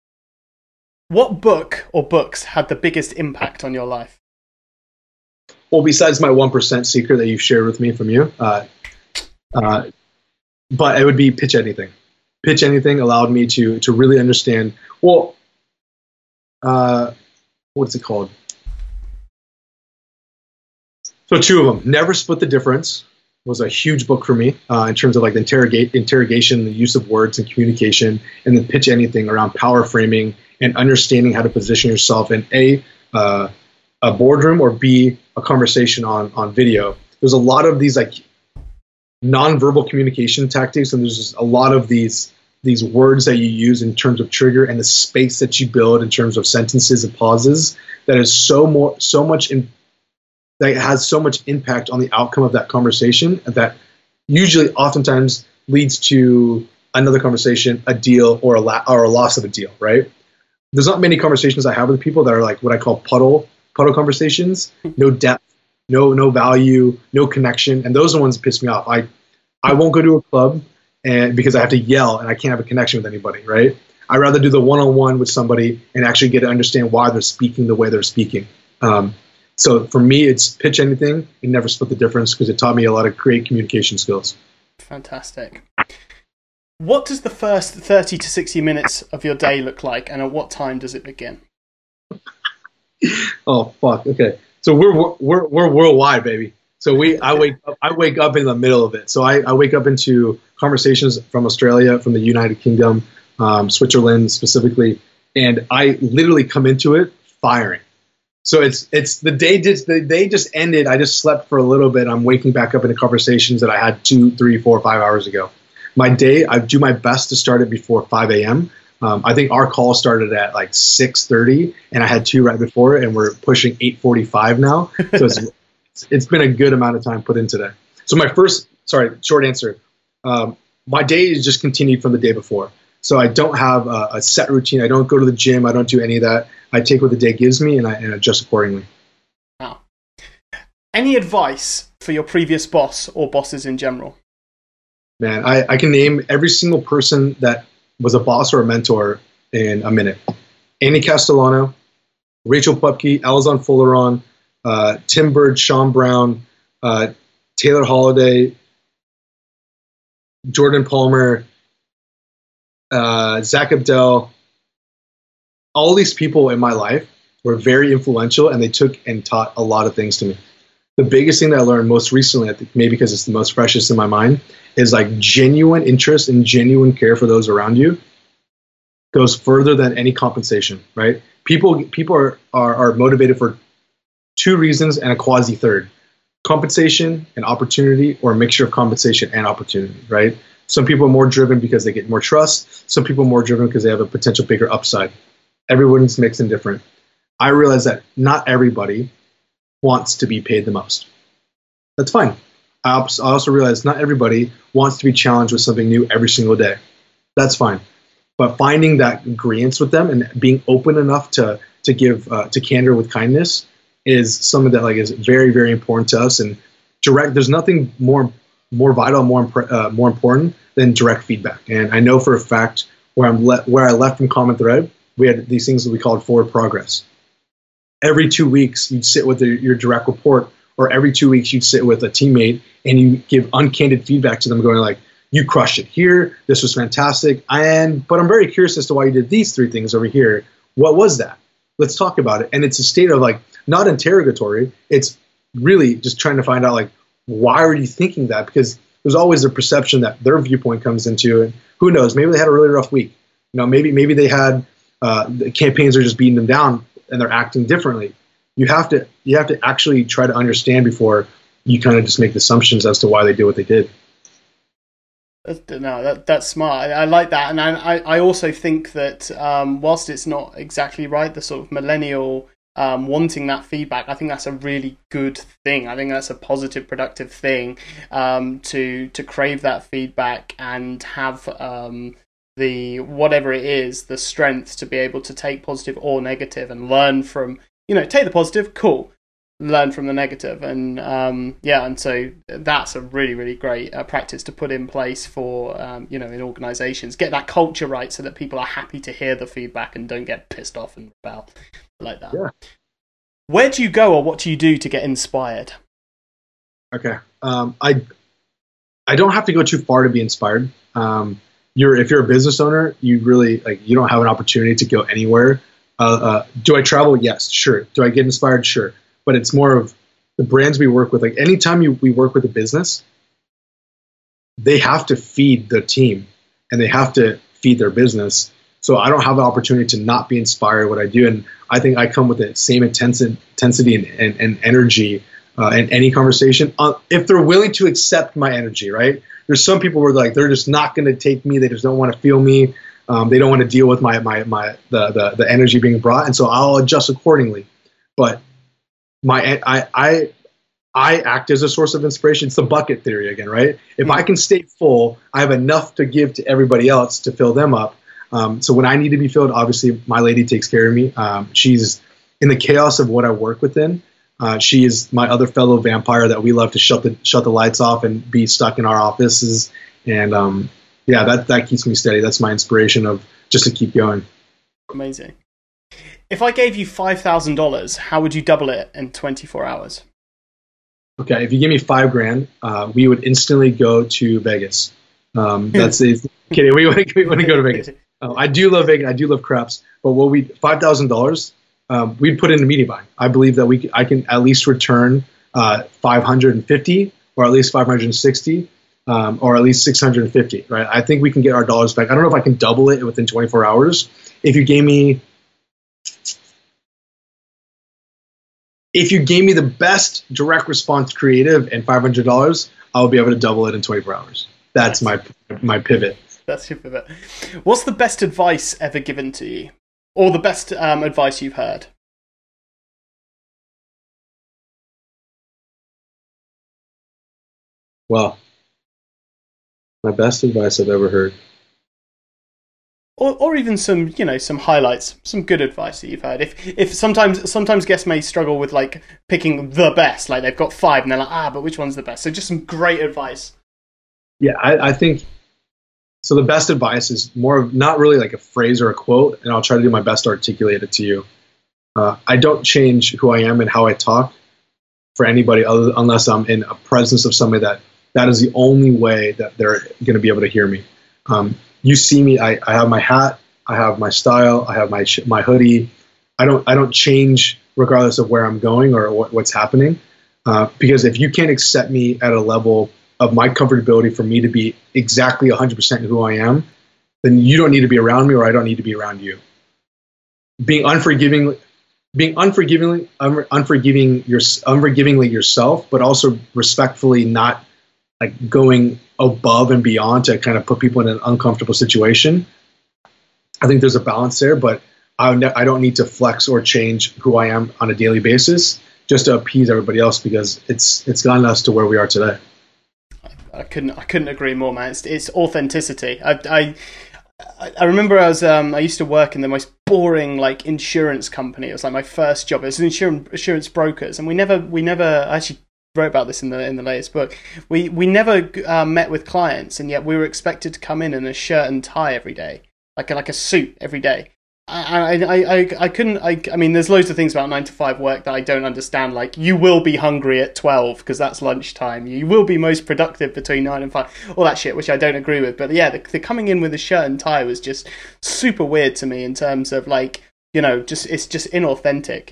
[SPEAKER 1] What book or books had the biggest impact on your life?
[SPEAKER 2] Well, besides my 1% secret that you've shared with me from you, but it would be Pitch Anything. Pitch Anything allowed me to really understand, what's it called? So 2 of them. Never Split the Difference was a huge book for me in terms of like the interrogation, the use of words and communication, and then Pitch Anything around power framing and understanding how to position yourself in a boardroom or B, a conversation on video. There's a lot of these like nonverbal communication tactics, and there's just a lot of these words that you use in terms of trigger and the space that you build in terms of sentences and pauses that is that has so much impact on the outcome of that conversation that usually oftentimes leads to another conversation, a deal, or a loss of a deal, right? There's not many conversations I have with people that are like what I call puddle conversations, no depth, no value, no connection, and those are the ones that piss me off. I won't go to a club because I have to yell and I can't have a connection with anybody, right? I'd rather do the one-on-one with somebody and actually get to understand why they're speaking the way they're speaking. So for me, it's Pitch Anything and Never Split the Difference because it taught me a lot of great communication skills. Fantastic.
[SPEAKER 1] What does the first 30 to 60 minutes of your day look like, and at what time does it begin?
[SPEAKER 2] Oh fuck. Okay. So we're worldwide, baby. So I wake up in the middle of it. So I wake up into conversations from Australia, from the United Kingdom, Switzerland specifically, and I literally come into it firing. So it's the day just ended. I just slept for a little bit. I'm waking back up into conversations that I had 2, 3, 4, 5 hours ago. My day, I do my best to start it before 5 a.m. I think our call started at like 6:30, and I had 2 right before it, and we're pushing 8:45 now. So it's been a good amount of time put in today. So short answer. My day is just continued from the day before. So I don't have a set routine. I don't go to the gym. I don't do any of that. I take what the day gives me and I adjust accordingly.
[SPEAKER 1] Wow. Any advice for your previous boss or bosses in general?
[SPEAKER 2] Man, I can name every single person that was a boss or a mentor in a minute. Andy Castellano, Rachel Pupke, Alazan Fulleron, Tim Bird, Sean Brown, Taylor Holiday, Jordan Palmer, Zach Abdel. All these people in my life were very influential, and they took and taught a lot of things to me. The biggest thing that I learned most recently, I think maybe because it's the most freshest in my mind, is like genuine interest and genuine care for those around you goes further than any compensation, right? People are motivated for 2 reasons and a quasi third: compensation and opportunity, or a mixture of compensation and opportunity, right? Some people are more driven because they get more trust. Some people are more driven because they have a potential bigger upside. Everyone's mixed and different. I realize that not everybody wants to be paid the most. That's fine. I also realize not everybody wants to be challenged with something new every single day. That's fine. But finding that agreement with them and being open enough to give to candor with kindness is something that like is very, very important to us. And there's nothing more vital, more important than direct feedback. And I know for a fact where I left from Common Thread, we had these things that we called forward progress. Every 2 weeks, you'd sit with your direct report, or every 2 weeks, you'd sit with a teammate and you give uncandid feedback to them, going like, "You crushed it here. This was fantastic. But I'm very curious as to why you did these 3 things over here. What was that? Let's talk about it." And it's a state of like not interrogatory. It's really just trying to find out like, why are you thinking that? Because there's always a perception that their viewpoint comes into it. Who knows? Maybe they had a really rough week. Maybe they had the campaigns are just beating them down and they're acting differently. You have to actually try to understand before you kind of just make assumptions as to why they did what they did.
[SPEAKER 1] No, that's smart. I like that, and I also think that whilst it's not exactly right, the sort of millennial wanting that feedback, I think that's a really good thing. I think that's a positive, productive thing to crave that feedback and have the whatever it is, the strength to be able to take positive or negative and learn from, take the positive, cool, learn from the negative. And and so that's a really, really great practice to put in place for in organizations. Get that culture right so that people are happy to hear the feedback and don't get pissed off and rebel like that.
[SPEAKER 2] Yeah.
[SPEAKER 1] Where do you go, or what do you do to get inspired?
[SPEAKER 2] Okay. I don't have to go too far to be inspired. If you're a business owner, you really you don't have an opportunity to go anywhere. Do I travel? Yes, sure. Do I get inspired? Sure. But it's more of the brands we work with. Like anytime we work with a business, they have to feed the team and they have to feed their business. So I don't have an opportunity to not be inspired what I do. And I think I come with the same intensity and energy in any conversation. If they're willing to accept my energy, right? There's some people where they're just not going to take me. They just don't want to feel me. They don't want to deal with the energy being brought. And so I'll adjust accordingly. But I act as a source of inspiration. It's the bucket theory again, right? If I can stay full, I have enough to give to everybody else to fill them up. So when I need to be filled, obviously my lady takes care of me. She's in the chaos of what I work within. She is my other fellow vampire that we love to shut the lights off and be stuck in our offices. And that keeps me steady. That's my inspiration of just to keep going.
[SPEAKER 1] Amazing. If I gave you $5,000, how would you double it in 24 hours?
[SPEAKER 2] Okay, if you give me $5,000, we would instantly go to Vegas. That's it. Kidding. We want to go to Vegas. I do love Vegas. I do love craps. But $5,000, we'd put in a media buying. I believe that I can at least return 550, or at least 560, or at least 650. Right? I think we can get our dollars back. I don't know if I can double it within 24 hours. If you gave me if you gave me the best direct response creative and $500, I'll be able to double it in 24 hours. That's my pivot.
[SPEAKER 1] That's your pivot. What's the best advice ever given to you? Or the best advice you've heard?
[SPEAKER 2] Well, my best advice I've ever heard.
[SPEAKER 1] Or even some, some highlights, some good advice that you've heard. If sometimes guests may struggle with like picking the best, like they've got 5 and they're like, but which one's the best? So just some great advice.
[SPEAKER 2] Yeah, I think so. The best advice is more of not really like a phrase or a quote, and I'll try to do my best to articulate it to you. I don't change who I am and how I talk for anybody unless I'm in a presence of somebody that is the only way that they're going to be able to hear me. You see me, I have my hat, I have my style, I have my hoodie. I don't change regardless of where I'm going or what's happening. Because if you can't accept me at a level of my comfortability for me to be exactly 100% who I am, then you don't need to be around me, or I don't need to be around you. Being unforgivingly yourself, but also respectfully not like going above and beyond to kind of put people in an uncomfortable situation. I think there's a balance there, but I don't need to flex or change who I am on a daily basis just to appease everybody else, because it's gotten us to where we are today.
[SPEAKER 1] I couldn't agree more, man. It's authenticity. I remember I used to work in the most boring like insurance company. It was like my first job. It was insurance brokers, and we never I actually wrote about this in the latest book. We never met with clients, and yet we were expected to come in a shirt and tie every day, like a suit every day. I couldn't. I mean, there's loads of things about 9 to 5 work that I don't understand. Like, you will be hungry at 12 because that's lunchtime. You will be most productive between 9 and 5. All that shit, which I don't agree with. But yeah, the coming in with a shirt and tie was just super weird to me in terms of like, it's just inauthentic.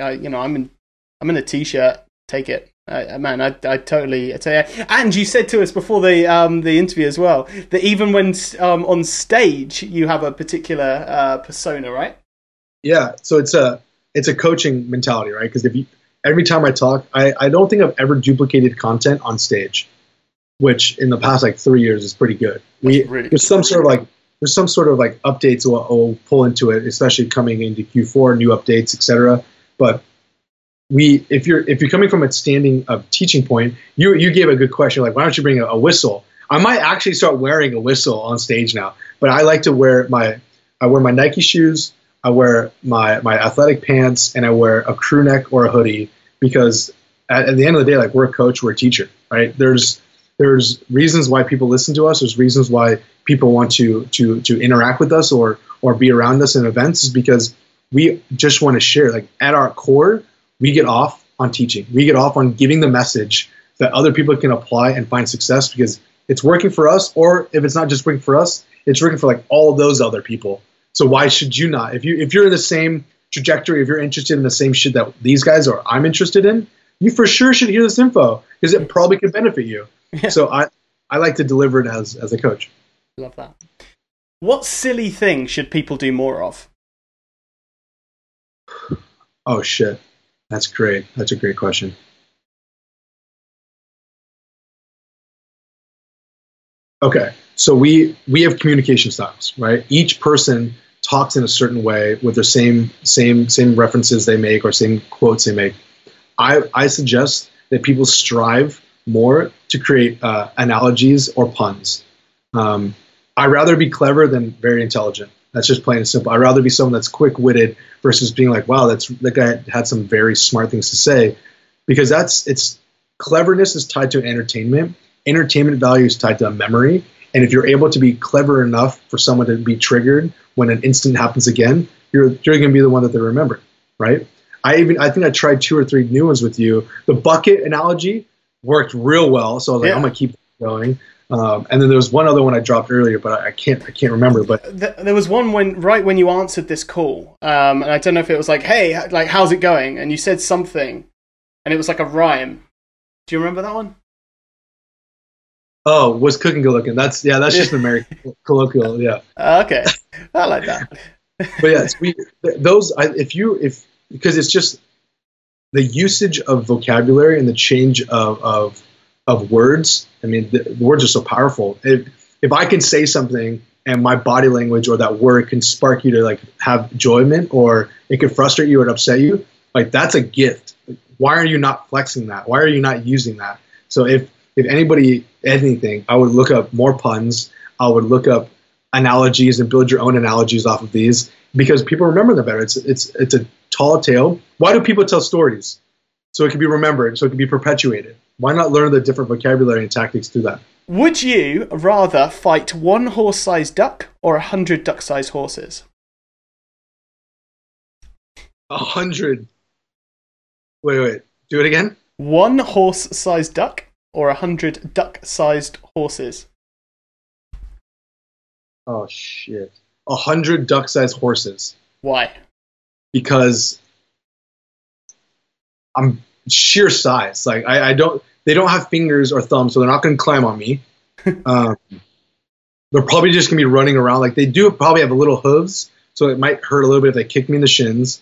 [SPEAKER 1] I'm in a t-shirt. Take it. Man, I totally. And you said to us before the interview as well that even when on stage you have a particular persona, right?
[SPEAKER 2] Yeah, so it's a coaching mentality, right? Because every time I talk, I don't think I've ever duplicated content on stage, which in the past like 3 years is pretty good. There's some sort of like updates we'll pull into it, especially coming into Q4, new updates, etc. But if you're coming from a teaching point, you gave a good question, like, why don't you bring a whistle? I might actually start wearing a whistle on stage now, but I like to wear my Nike shoes, I wear my athletic pants, and I wear a crew neck or a hoodie, because at the end of the day, like, we're a coach, we're a teacher, right? There's reasons why people listen to us. There's reasons why people want to interact with us or be around us in events, is because we just want to share. Like, at our core, we get off on teaching. We get off on giving the message that other people can apply and find success, because it's working for us, or if it's not just working for us, it's working for like all those other people. So why should you not? If you're in the same trajectory, if you're interested in the same shit that these guys or I'm interested in, you for sure should hear this info, because it probably could benefit you. Yeah. So I like to deliver it as a coach.
[SPEAKER 1] Love that. What silly thing should people do more of?
[SPEAKER 2] Oh shit. That's great. That's a great question. Okay, so we have communication styles, right? Each person talks in a certain way with the same references they make or same quotes they make. I suggest that people strive more to create analogies or puns. I'd rather be clever than very intelligent. That's just plain and simple. I'd rather be someone that's quick-witted versus being like, wow, that guy had some very smart things to say, because cleverness is tied to entertainment. Entertainment value is tied to a memory. And if you're able to be clever enough for someone to be triggered when an instant happens again, you're going to be the one that they remember, right? I think I tried 2 or 3 new ones with you. The bucket analogy worked real well, so I was like, I'm going to keep going. And then there was one other one I dropped earlier, but I can't remember. But
[SPEAKER 1] there was one when you answered this call, and I don't know if it was like, "Hey, like, how's it going?" And you said something, and it was like a rhyme. Do you remember that one?
[SPEAKER 2] Oh, was cooking good looking? That's just an American colloquial. Yeah.
[SPEAKER 1] Okay, I like that.
[SPEAKER 2] But yeah, because it's just the usage of vocabulary and the change of words. I mean, the words are so powerful. If I can say something and my body language or that word can spark you to like have enjoyment, or it could frustrate you or upset you, like that's a gift. Why are you not flexing that? Why are you not using that? So if anybody, anything, I would look up more puns. I would look up analogies and build your own analogies off of these, because people remember them better. It's a tall tale. Why do people tell stories? So it can be remembered, so it can be perpetuated. Why not learn the different vocabulary and tactics through that?
[SPEAKER 1] Would you rather fight 1 horse-sized duck or 100 duck-sized horses?
[SPEAKER 2] 100. Wait. Do it again?
[SPEAKER 1] 1 horse-sized duck or 100 duck-sized horses?
[SPEAKER 2] Oh, shit. 100 duck-sized horses.
[SPEAKER 1] Why?
[SPEAKER 2] Because I'm sheer size. Like they don't have fingers or thumbs, so they're not going to climb on me. They're probably just going to be running around. Like they do probably have little hooves, so it might hurt a little bit if they kick me in the shins.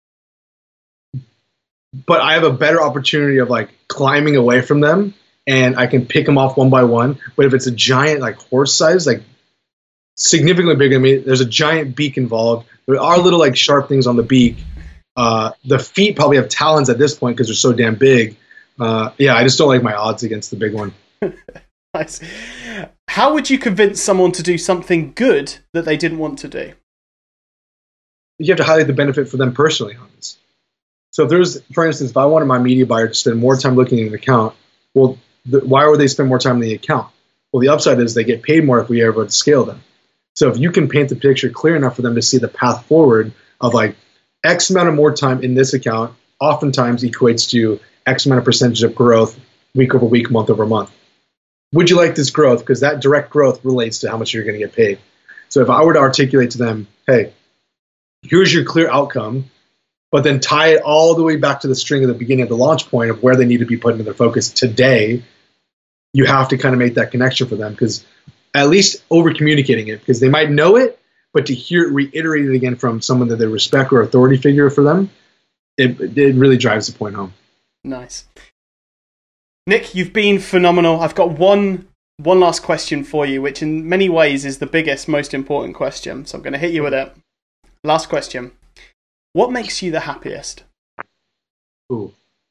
[SPEAKER 2] But I have a better opportunity of like climbing away from them, and I can pick them off one by one. But if it's a giant like horse size, like significantly bigger than me, there's a giant beak involved. There are little like sharp things on the beak. The feet probably have talons at this point because they're so damn big. Yeah, I just don't like my odds against the big one.
[SPEAKER 1] Nice. How would you convince someone to do something good that they didn't want to do?
[SPEAKER 2] You have to highlight the benefit for them personally on this. So if there's, for instance, if I wanted my media buyer to spend more time looking at an account, well, why would they spend more time in the account? Well, the upside is they get paid more if we are able to scale them. So if you can paint the picture clear enough for them to see the path forward of like X amount of more time in this account, oftentimes equates to X amount of percentage of growth week over week, month over month. Would you like this growth? Because that direct growth relates to how much you're going to get paid. So if I were to articulate to them, hey, here's your clear outcome, but then tie it all the way back to the string at the beginning of the launch point of where they need to be putting their focus today, you have to kind of make that connection for them, because at least over communicating it, because they might know it, but to hear it reiterated again from someone that they respect or authority figure for them, it really drives the point home.
[SPEAKER 1] Nice. Nick, you've been phenomenal. I've got one last question for you, which in many ways is the biggest, most important question. So I'm going to hit you with it. Last question. What makes you the happiest?
[SPEAKER 2] Ooh.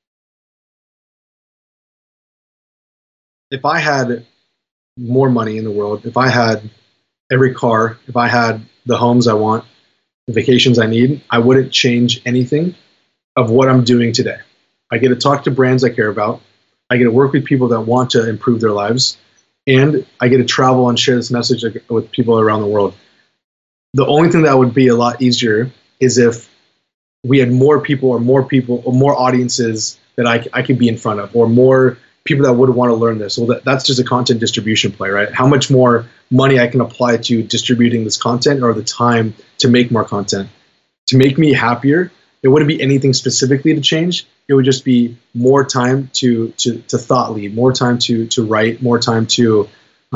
[SPEAKER 2] If I had more money in the world, if I had every car, if I had the homes I want, the vacations I need, I wouldn't change anything of what I'm doing today. I get to talk to brands I care about. I get to work with people that want to improve their lives. And I get to travel and share this message with people around the world. The only thing that would be a lot easier is if we had more people or more audiences that I could be in front of, or more people that would want to learn this. Well, that's just a content distribution play, right? How much more money I can apply to distributing this content, or the time to make more content. To make me happier, it wouldn't be anything specifically to change. It would just be more time to thought lead, more time to write, more time to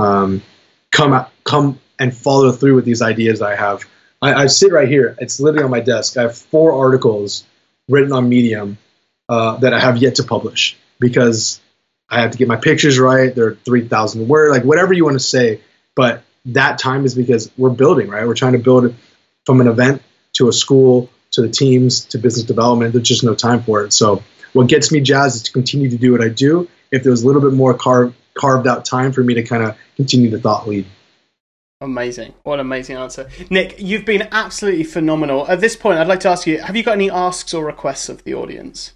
[SPEAKER 2] come and follow through with these ideas I have. I sit right here. It's literally on my desk. I have 4 articles written on Medium that I have yet to publish, because I have to get my pictures right. They're 3,000 words, like whatever you want to say. But that time is because we're building, right? We're trying to build from an event to a school to the teams to business development. There's just no time for it. So what gets me jazzed is to continue to do what I do. If there was a little bit more carved out time for me to kind of continue the thought lead.
[SPEAKER 1] Amazing. What an amazing answer. Nick, you've been absolutely phenomenal. At this point, I'd like to ask you, have you got any asks or requests of the audience?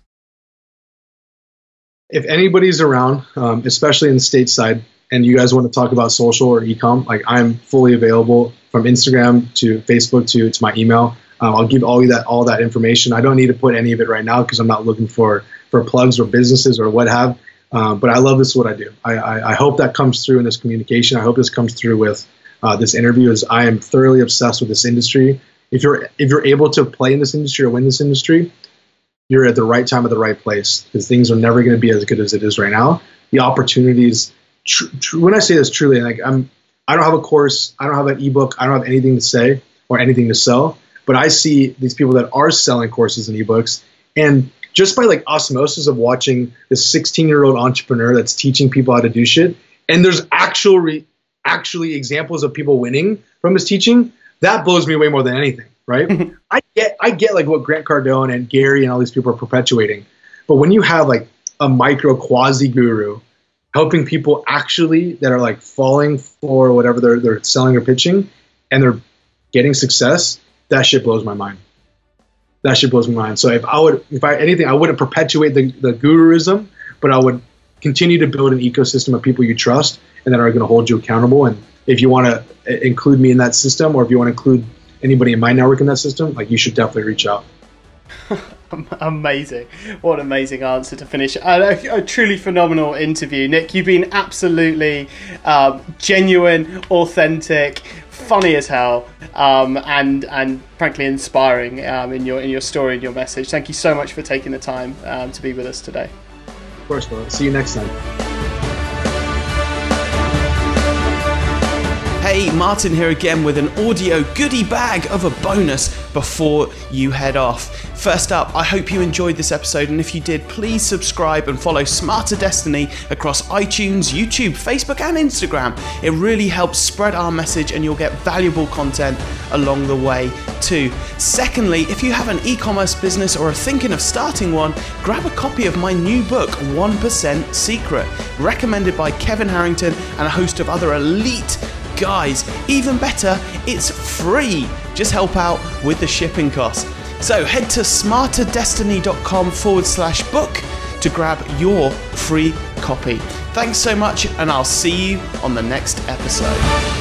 [SPEAKER 2] If anybody's around, especially in the stateside, and you guys want to talk about social or e-com, like I'm fully available from Instagram to Facebook to my email. I'll give all that information. I don't need to put any of it right now because I'm not looking for plugs or businesses or what have. But I love this is what I do. I hope that comes through in this communication. I hope this comes through with this interview. As I am thoroughly obsessed with this industry. If you're able to play in this industry or win this industry, you're at the right time at the right place, because things are never going to be as good as it is right now. The opportunities. When I say this truly, like I don't have a course, I don't have an ebook, I don't have anything to say or anything to sell. But I see these people that are selling courses and ebooks, and just by like osmosis of watching this 16-year-old entrepreneur that's teaching people how to do shit. And there's actually examples of people winning from his teaching. That blows me away more than anything, right? I get like what Grant Cardone and Gary and all these people are perpetuating. But when you have like a micro quasi guru helping people actually that are like falling for whatever they're selling or pitching, and they're getting success, that shit blows my mind. That shit blows my mind. So if I wouldn't perpetuate the guruism, but I would continue to build an ecosystem of people you trust and that are going to hold you accountable. And if you want to include me in that system, or if you want to include anybody in my network in that system, like, you should definitely reach out.
[SPEAKER 1] Amazing. What an amazing answer to finish a truly phenomenal interview. Nick, you've been absolutely genuine, authentic, funny as hell, and frankly inspiring in your story and your message. Thank you so much for taking the time to be with us today.
[SPEAKER 2] Of course, bro. See you next time.
[SPEAKER 1] Hey, Martin here again with an audio goodie bag of a bonus before you head off. First up, I hope you enjoyed this episode, and if you did, please subscribe and follow Smarter Destiny across iTunes, YouTube, Facebook and Instagram. It really helps spread our message, and you'll get valuable content along the way too. Secondly, if you have an e-commerce business or are thinking of starting one, grab a copy of my new book, 1% Secret, recommended by Kevin Harrington and a host of other elite guys. Even better, it's free. Just help out with the shipping costs. So head to smarterdestiny.com/book to grab your free copy. Thanks so much, and I'll see you on the next episode.